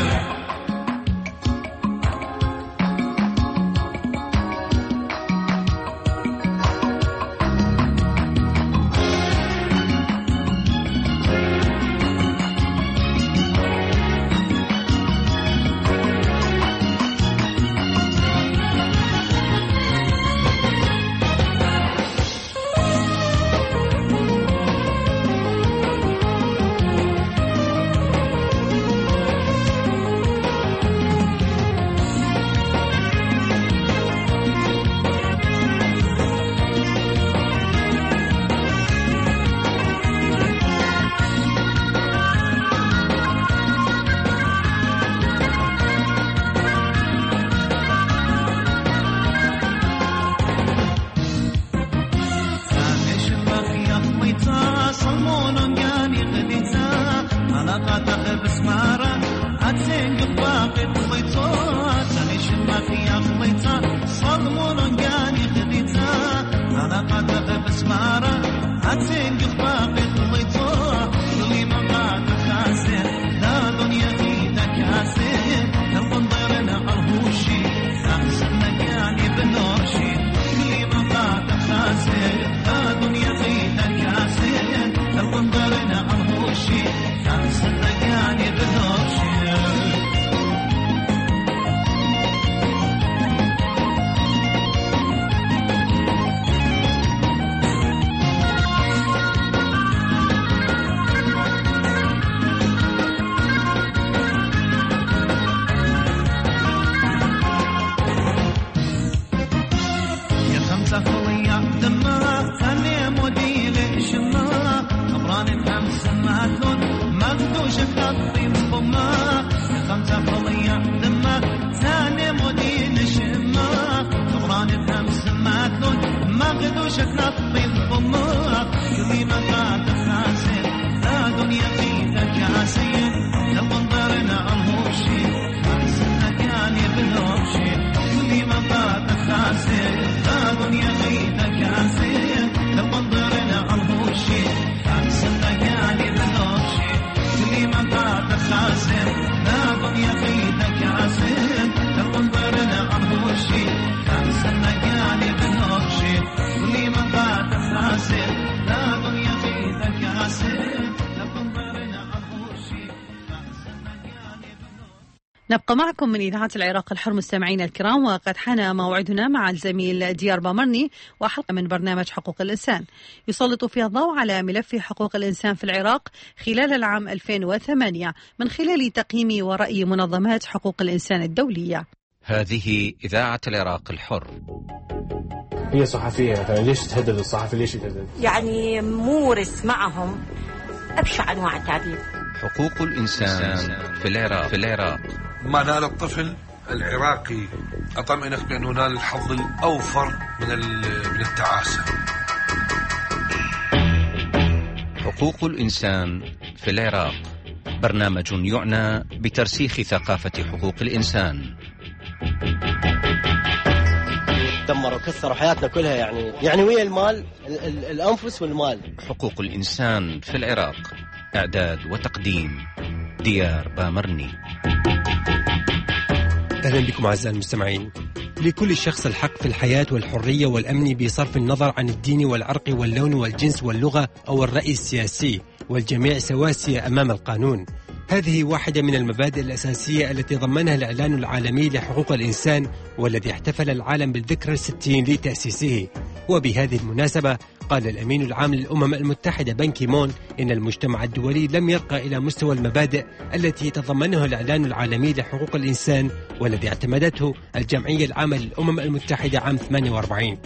نبقى معكم من إذاعة العراق الحر مستمعينا الكرام، وقد حان موعدنا مع الزميل ديار بامرني وحلقة من برنامج حقوق الإنسان يسلط فيها الضوء على ملف حقوق الإنسان في العراق خلال العام 2008 من خلال تقييم ورأي منظمات حقوق الإنسان الدولية. هذه إذاعة العراق الحر. هي صحفية مثلا ليش تهدد الصحفي؟ ليش تهدد؟ يعني مورس معهم أبشع أنواع التعذيب. حقوق الإنسان في العراق. ما نال الطفل العراقي أطمئنك بأنه نال الحظ الأوفر من التعاسة. حقوق الإنسان في العراق برنامج يعنى بترسيخ ثقافة حقوق الإنسان. دمروا كسروا حياتنا كلها يعني ويا المال الأنفس والمال. حقوق الإنسان في العراق، إعداد وتقديم ديار بامرني. أهلا بكم أعزائي المستمعين. لكل شخص الحق في الحياة والحرية والأمن بصرف النظر عن الدين والعرق واللون والجنس واللغة أو الرأي السياسي، والجميع سواسية أمام القانون. هذه واحدة من المبادئ الأساسية التي ضمنها الإعلان العالمي لحقوق الإنسان، والذي احتفل العالم بالذكرى 60 لتأسيسه. وبهذه المناسبة قال الأمين العام للأمم المتحدة بان كي مون إن المجتمع الدولي لم يرقى إلى مستوى المبادئ التي تضمنها الإعلان العالمي لحقوق الإنسان، والذي اعتمدته الجمعية العامة للأمم المتحدة عام 48.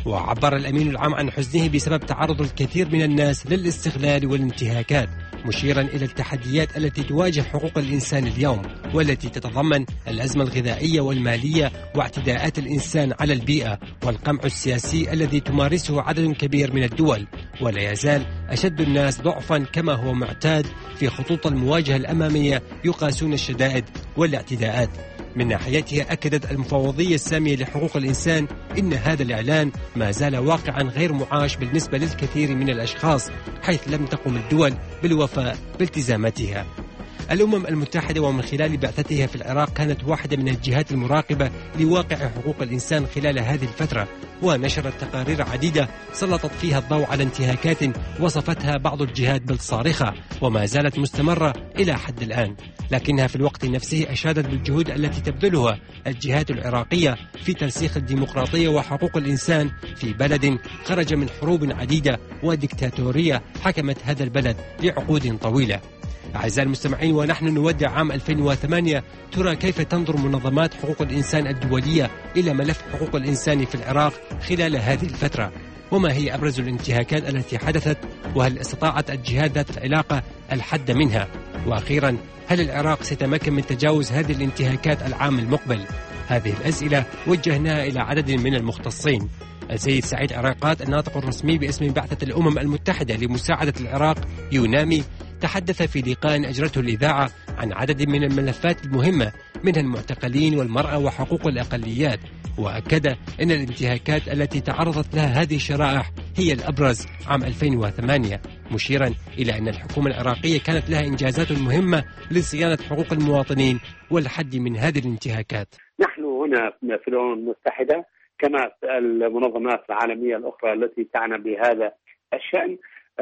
وعبر الأمين العام عن حزنه بسبب تعرض الكثير من الناس للاستغلال والانتهاكات، مشيرا إلى التحديات التي تواجه حقوق الإنسان اليوم، والتي تتضمن الأزمة الغذائية والمالية واعتداءات الإنسان على البيئة والقمع السياسي الذي تمارسه عدد كبير من الدول، ولا يزال أشد الناس ضعفا كما هو معتاد في خطوط المواجهة الأمامية يقاسون الشدائد والاعتداءات. من ناحيتها أكدت المفوضية السامية لحقوق الإنسان إن هذا الإعلان ما زال واقعا غير معاش بالنسبة للكثير من الأشخاص، حيث لم تقم الدول بالوفاء بالتزاماتها. الأمم المتحدة ومن خلال بعثتها في العراق كانت واحدة من الجهات المراقبة لواقع حقوق الإنسان خلال هذه الفترة، ونشرت تقارير عديدة سلطت فيها الضوء على انتهاكات وصفتها بعض الجهات بالصارخة وما زالت مستمرة إلى حد الآن، لكنها في الوقت نفسه أشادت بالجهود التي تبذلها الجهات العراقية في ترسيخ الديمقراطية وحقوق الإنسان في بلد خرج من حروب عديدة وديكتاتورية حكمت هذا البلد لعقود طويلة. أعزائي المستمعين، ونحن نودع عام 2008، ترى كيف تنظر منظمات حقوق الإنسان الدولية إلى ملف حقوق الإنسان في العراق خلال هذه الفترة؟ وما هي أبرز الانتهاكات التي حدثت؟ وهل استطاعت الجهات ذات العلاقة الحد منها؟ وأخيرا، هل العراق سيتمكن من تجاوز هذه الانتهاكات العام المقبل؟ هذه الأسئلة وجهناها إلى عدد من المختصين. السيد سعيد عراقات الناطق الرسمي باسم بعثة الأمم المتحدة لمساعدة العراق يونامي تحدث في لقاء أجرته الإذاعة عن عدد من الملفات المهمة منها المعتقلين والمرأة وحقوق الأقليات، وأكد أن الانتهاكات التي تعرضت لها هذه الشرائح هي الأبرز عام 2008، مشيرا إلى أن الحكومة العراقية كانت لها إنجازات مهمة لصيانة حقوق المواطنين والحد من هذه الانتهاكات. نحن هنا في الأمم المتحدة كما المنظمات العالمية الأخرى التي تعنى بهذا الشأن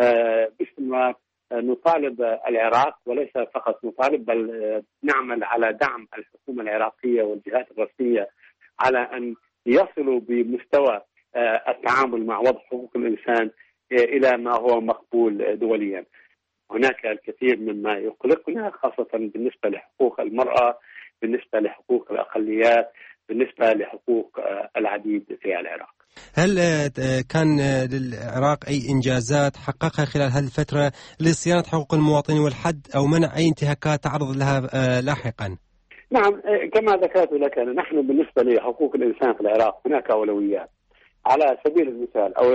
باستمرار نطالب العراق، وليس فقط نطالب بل نعمل على دعم الحكومة العراقية والجهات الرسمية على أن يصلوا بمستوى التعامل مع وضع حقوق الإنسان إلى ما هو مقبول دوليا. هناك الكثير مما يقلقنا خاصة بالنسبة لحقوق المرأة، بالنسبة لحقوق الأقليات، بالنسبة لحقوق العديد في العراق. هل كان للعراق أي إنجازات حققها خلال هذه الفترة لصيانة حقوق المواطنين والحد أو منع أي انتهاكات تعرض لها لاحقا؟ نعم، كما ذكرت لك نحن بالنسبة لحقوق الإنسان في العراق هناك أولويات. على سبيل المثال أو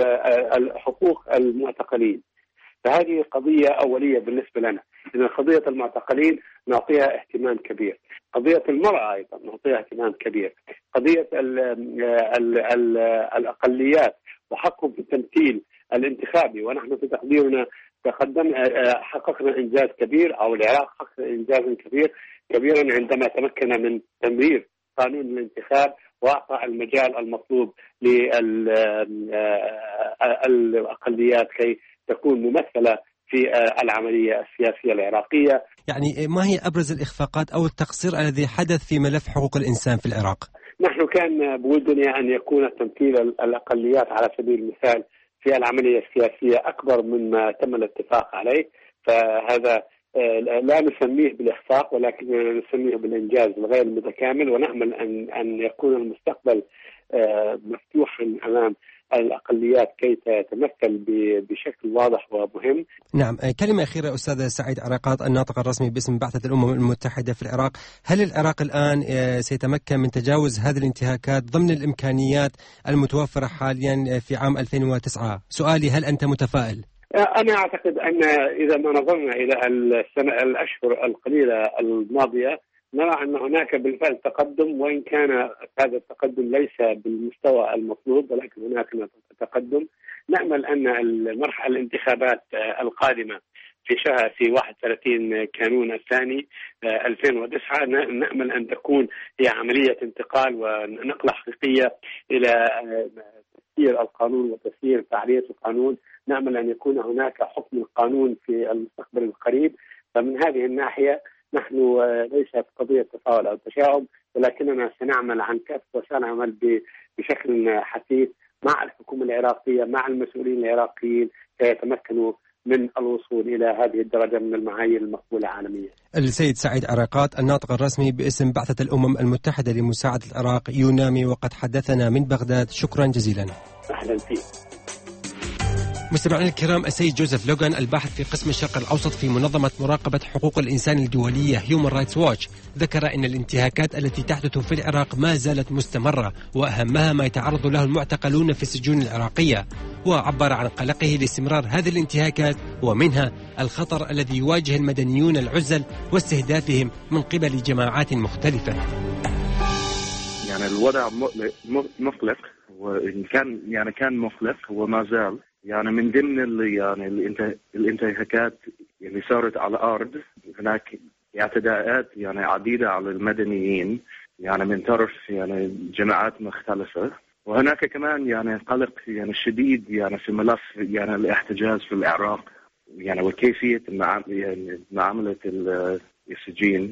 حقوق المعتقلين، فهذه قضية أولية بالنسبة لنا. إن قضية المعتقلين نعطيها اهتمام كبير، قضية المرأة أيضا نعطيها اهتمام كبير، قضية الأقليات وحقهم في التمثيل الانتخابي، ونحن في تقديرنا حققنا إنجاز كبير، أو العراق حقق إنجازا كبيرا عندما تمكن من تمرير قانون الانتخاب وأعطى المجال المطلوب للأقليات كي تكون ممثلة في العملية السياسية العراقية. يعني ما هي أبرز الإخفاقات أو التقصير الذي حدث في ملف حقوق الإنسان في العراق؟ نحن كان بودنا أن يكون تمثيل الأقليات على سبيل المثال في العملية السياسية أكبر مما تم الاتفاق عليه، فهذا لا نسميه بالإخفاق ولكن نسميه بالإنجاز الغير متكامل، ونأمل أن يكون المستقبل مفتوحا أمام الأقليات كي تتمثل بشكل واضح ومهم. نعم، كلمة أخيرة أستاذ سعيد عراقات الناطق الرسمي باسم بعثة الأمم المتحدة في العراق، هل العراق الآن سيتمكن من تجاوز هذه الانتهاكات ضمن الإمكانيات المتوفرة حاليا في عام 2009؟ سؤالي، هل أنت متفائل؟ أنا أعتقد أن إذا ما نظرنا إلى الأشهر القليلة الماضية نرى أن هناك بالفعل تقدم، وإن كان هذا التقدم ليس بالمستوى المطلوب ولكن هناك تقدم. نأمل أن المرحلة الانتخابات القادمة في 31 كانون الثاني 2009 نأمل أن تكون هي عملية انتقال ونقلة حقيقية إلى تسيير القانون وتسيير فعالية القانون. نأمل أن يكون هناك حكم القانون في المستقبل القريب. فمن هذه الناحية نحن ليست قضية تفاؤل أو تشاؤم، ولكننا سنعمل عن كثب وسنعمل بشكل حثيث مع الحكومة العراقية مع المسؤولين العراقيين كي يتمكنوا من الوصول إلى هذه الدرجة من المعايير المقبولة عالميا. السيد سعيد عراقات الناطق الرسمي باسم بعثة الأمم المتحدة لمساعدة العراق يونامي، وقد حدثنا من بغداد. شكرا جزيلا. أهلا فيك. مستمعينا الكرام، السيد جوزيف لوغان الباحث في قسم الشرق الأوسط في منظمة مراقبة حقوق الإنسان الدولية Human Rights Watch ذكر أن الانتهاكات التي تحدث في العراق ما زالت مستمرة، وأهمها ما يتعرض له المعتقلون في السجون العراقية، وعبر عن قلقه لاستمرار هذه الانتهاكات ومنها الخطر الذي يواجه المدنيون العزل واستهدافهم من قبل جماعات مختلفة. يعني الوضع مقلق، وإن كان مقلق وما زال. يعني من ضمن الانتهاكات اللي صارت على الأرض هناك اعتداءات عديدة على المدنيين من طرف جماعات مختلفة، وهناك كمان قلق شديد في ملف الاحتجاز في العراق وكيفية معاملة السجين.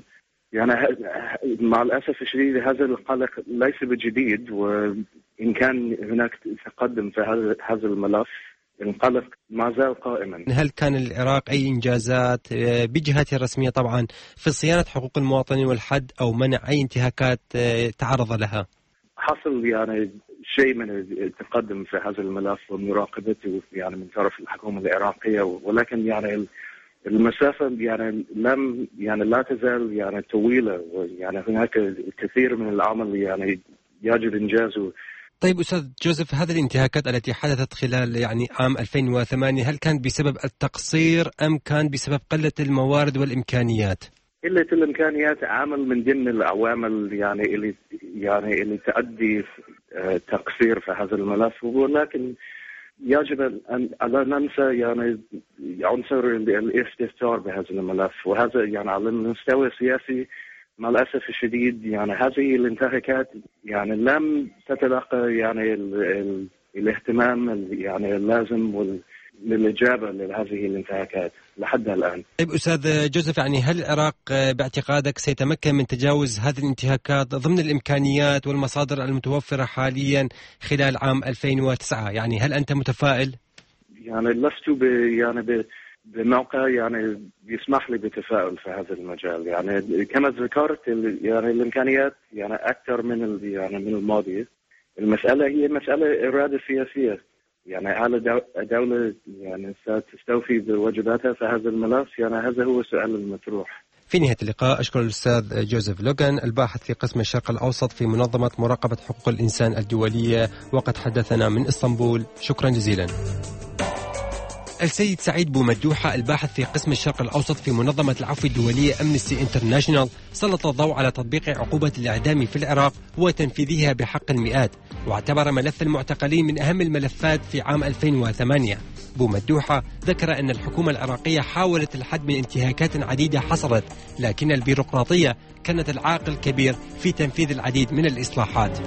مع الأسف الشديد هذا القلق ليس بجديد، وإن كان هناك تقدم في هذا الملف القلق ما زال قائما. هل كان العراق أي إنجازات بجهته الرسمية طبعا في صيانة حقوق المواطنين والحد أو منع أي انتهاكات تعرض تعرض لها؟ حصل شيء من التقدم في هذا الملف ومراقبته من طرف الحكومة العراقية، ولكن المسافة لم لا تزال طويلة، هناك الكثير من العمل يجب إنجازه. طيب أستاذ جوزيف، هذه الانتهاكات التي حدثت خلال عام 2008 هل كان بسبب التقصير أم كان بسبب قلة الموارد والإمكانيات؟ قلة الإمكانيات عامل من ضمن العوامل اللي تؤدي تقصير في هذا الملف، ولكن يجب أن لا ننسى عنصر الاستهتار بهذا الملف، وهذا على المستوى السياسي مع الأسف الشديد هذه الانتهاكات لم تتلقى الاهتمام اللازم للإجابة لهذه الانتهاكات لحد الآن. طيب أستاذ جوزيف، هل العراق باعتقادك سيتمكن من تجاوز هذه الانتهاكات ضمن الإمكانيات والمصادر المتوفرة حاليا خلال عام 2009؟ هل أنت متفائل؟ لست بموقع يسمح لي بالتفاؤل في هذا المجال. كما ذكرت الإمكانيات أكثر من الماضي. المسألة هي مسألة إرادة سياسية. هل الدولة ستستوفي بواجباتها في هذا الملف؟ هذا هو السؤال المطروح. في نهاية اللقاء أشكر الأستاذ جوزيف لوغان الباحث في قسم الشرق الأوسط في منظمة مراقبة حقوق الإنسان الدولية، وقد حدثنا من إسطنبول. شكرا جزيلا. السيد سعيد بومدوحة الباحث في قسم الشرق الأوسط في منظمة العفو الدولية أمنستي انترناشنال سلط الضوء على تطبيق عقوبة الإعدام في العراق وتنفيذها بحق المئات، واعتبر ملف المعتقلين من أهم الملفات في عام 2008. بومدوحة ذكر أن الحكومة العراقية حاولت الحد من انتهاكات عديدة حصلت، لكن البيروقراطية كانت العائق الكبير في تنفيذ العديد من الإصلاحات.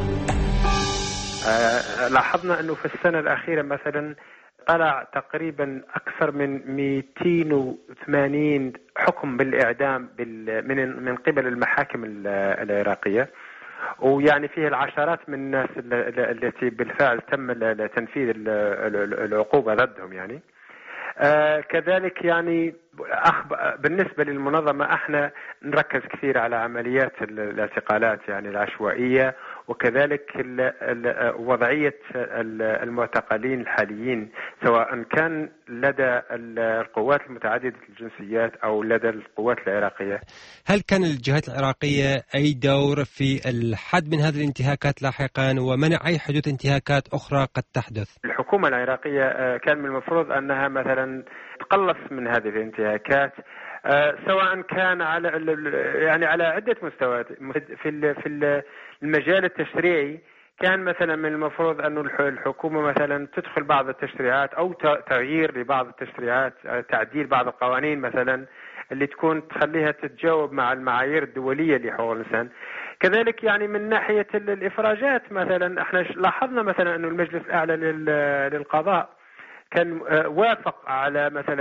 لاحظنا أنه في السنة الأخيرة مثلا طلع تقريبا أكثر من 280 حكم بالإعدام من قبل المحاكم العراقية، فيه العشرات من الناس التي بالفعل تم تنفيذ العقوبة ضدهم. كذلك بالنسبة للمنظمة احنا نركز كثير على عمليات الاعتقالات العشوائية، وكذلك وضعية المعتقلين الحاليين سواء كان لدى القوات المتعددة الجنسيات أو لدى القوات العراقية. هل كان للجهات العراقية أي دور في الحد من هذه الانتهاكات لاحقا ومنع أي حدوث انتهاكات أخرى قد تحدث؟ الحكومة العراقية كان من المفروض أنها مثلا تقلص من هذه الانتهاكات، سواء كان على عدة مستويات. في المجال التشريعي كان مثلا من المفروض أن الحكومة مثلا تدخل بعض التشريعات أو تغيير لبعض التشريعات، تعديل بعض القوانين مثلا اللي تكون تخليها تتجاوب مع المعايير الدولية لحقوق الإنسان. كذلك من ناحية الإفراجات مثلا احنا لاحظنا مثلا أن المجلس الأعلى للقضاء كان وافق على مثلا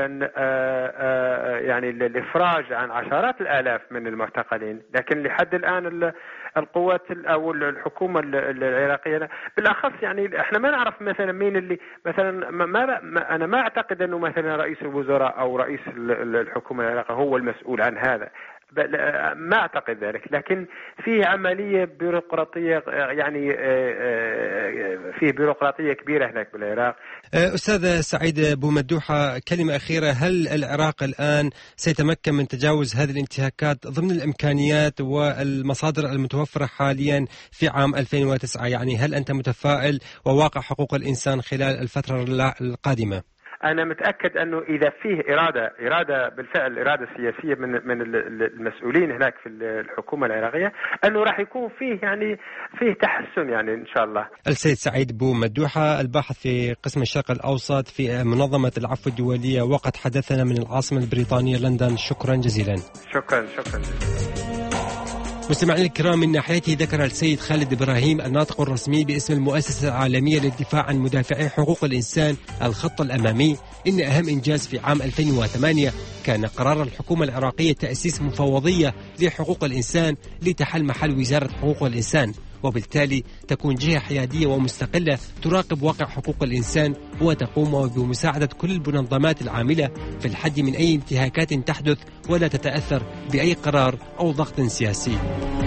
الإفراج عن عشرات الآلاف من المعتقلين، لكن لحد الآن القوات أو الحكومة العراقية بالأخص احنا ما نعرف مثلا مين اللي مثلا أنا ما أعتقد أنه مثلا رئيس الوزراء أو رئيس الحكومة العراقية هو المسؤول عن هذا. ما أعتقد ذلك، لكن فيه عملية بيروقراطية، يعني فيه بيروقراطية كبيرة هناك بالعراق. أستاذ سعيد بومدوحة، كلمة أخيرة، هل العراق الآن سيتمكن من تجاوز هذه الانتهاكات ضمن الإمكانيات والمصادر المتوفرة حاليا في عام 2009؟ يعني هل أنت متفائل وواقع حقوق الإنسان خلال الفترة القادمة؟ أنا متأكد أنه إذا فيه إرادة بالفعل، إرادة سياسية من المسؤولين هناك في الحكومة العراقية، أنه راح يكون فيه تحسن يعني إن شاء الله. السيد سعيد بومدوحة، الباحث في قسم الشرق الأوسط في منظمة العفو الدولية، وقد حدثنا من العاصمة البريطانية لندن. شكرا جزيلا. شكرا جزيلا. مستمعينا الكرام، من ناحيته ذكر السيد خالد إبراهيم الناطق الرسمي باسم المؤسسة العالمية للدفاع عن مدافعي حقوق الإنسان الخط الأمامي إن أهم إنجاز في عام 2008 كان قرار الحكومة العراقية تأسيس مفوضية لحقوق الإنسان لتحل محل وزارة حقوق الإنسان، وبالتالي تكون جهة حيادية ومستقلة تراقب واقع حقوق الإنسان وتقوم بمساعدة كل المنظمات العاملة في الحد من أي انتهاكات تحدث ولا تتأثر بأي قرار أو ضغط سياسي.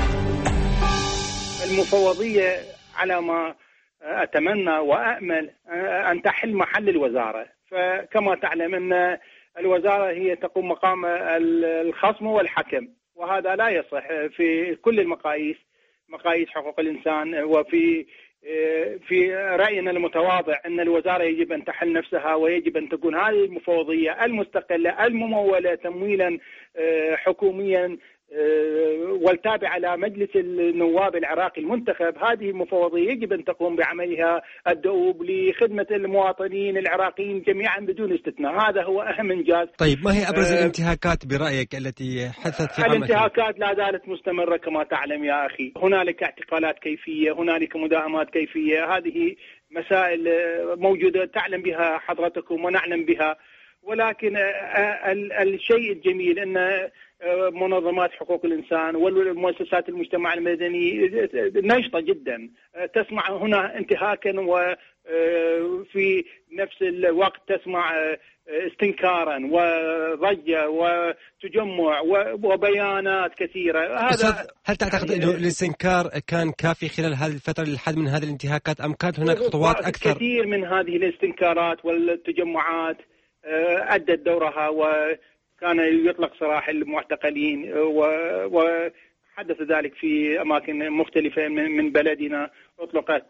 المفوضية على ما أتمنى وأأمل أن تحل محل الوزارة، فكما تعلم أن الوزارة هي تقوم مقام الخصم والحكم، وهذا لا يصح في كل المقاييس، مقاييس حقوق الإنسان. في رأينا المتواضع أن الوزارة يجب أن تحل نفسها، ويجب أن تكون هذه المفوضية المستقلة الممولة تمويلا حكوميا والتابعة على مجلس النواب العراقي المنتخب. هذه المفوضية يجب أن تقوم بعملها الدؤوب لخدمة المواطنين العراقيين جميعا بدون استثناء. هذا هو أهم إنجاز. طيب، ما هي أبرز الانتهاكات برأيك التي حدثت في عام؟ الانتهاكات لا زالت مستمرة كما تعلم يا أخي. هنالك اعتقالات كيفية، هنالك مداهمات كيفية، هذه مسائل موجودة تعلم بها حضرتكم ونعلم بها. ولكن الشيء الجميل أن منظمات حقوق الإنسان والمؤسسات المجتمع المدني نشطة جدا، تسمع هنا انتهاكا وفي نفس الوقت تسمع استنكارا وضجة وتجمع وبيانات كثيرة. هل تعتقد أنه الاستنكار كان كافي خلال هذه الفترة للحد من هذه الانتهاكات، أم كانت هناك خطوات أكثر؟ كثير من هذه الاستنكارات والتجمعات أدت دورها، وكان يطلق سراح المعتقلين، وحدث ذلك في أماكن مختلفة من بلدنا. أطلقت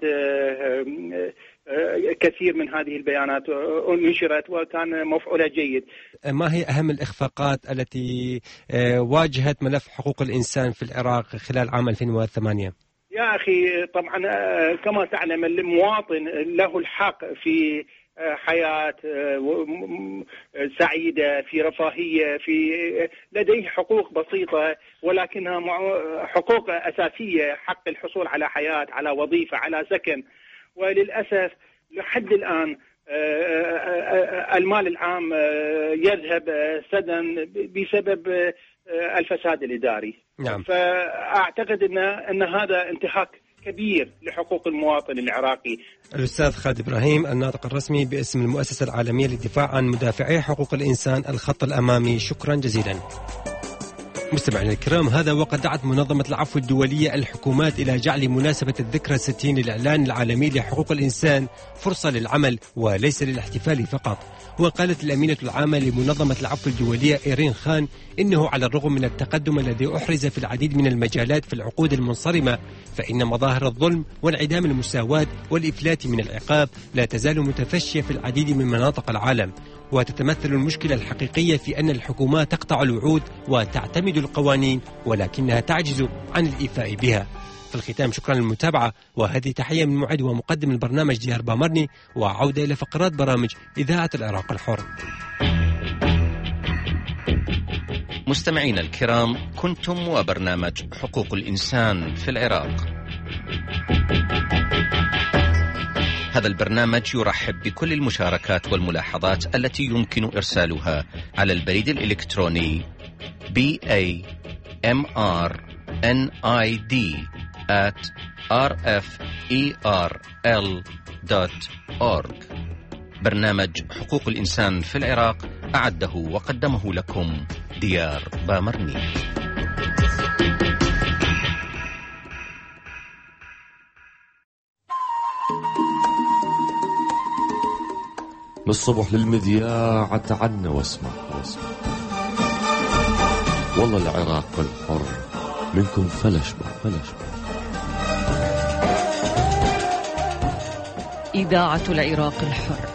كثير من هذه البيانات نشرت وكان مفعولها جيد. ما هي أهم الإخفاقات التي واجهت ملف حقوق الإنسان في العراق خلال عام 2008؟ يا أخي، طبعا كما تعلم المواطن له الحق في حياة سعيدة، في رفاهية، لديه حقوق بسيطة ولكنها حقوق أساسية، حق الحصول على حياة، على وظيفة، على سكن. وللأسف لحد الآن المال العام يذهب سدًا بسبب الفساد الإداري. نعم. فأعتقد أن هذا انتهاك كبير لحقوق المواطن العراقي. الأستاذ خالد إبراهيم الناطق الرسمي باسم المؤسسة العالمية للدفاع عن مدافعي حقوق الإنسان الخط الأمامي، شكرا جزيلا. مستمعينا الكرام، هذا وقد دعت منظمة العفو الدولية الحكومات إلى جعل مناسبة الذكرى 60 للإعلان العالمي لحقوق الإنسان فرصة للعمل وليس للاحتفال فقط. وقالت الأمينة العامة لمنظمة العفو الدولية إيرين خان إنه على الرغم من التقدم الذي أحرز في العديد من المجالات في العقود المنصرمة، فإن مظاهر الظلم وانعدام المساواة والإفلات من العقاب لا تزال متفشية في العديد من مناطق العالم. وتتمثل المشكلة الحقيقية في أن الحكومات تقطع الوعود وتعتمد القوانين ولكنها تعجز عن الإيفاء بها. في الختام، شكرا للمتابعة، وهذه تحية من معد ومقدم البرنامج ديار بامرني، وعودة إلى فقرات برامج إذاعة العراق الحر. مستمعينا الكرام، كنتم وبرنامج حقوق الإنسان في العراق. هذا البرنامج يرحب بكل المشاركات والملاحظات التي يمكن إرسالها على البريد الإلكتروني bamrnid@rferl.org. برنامج حقوق الإنسان في العراق أعده وقدمه لكم ديار بامرني. للصبح للمذياع تعنا واسمع والله العراق الحر منكم فلش بقى. إذاعة العراق الحر.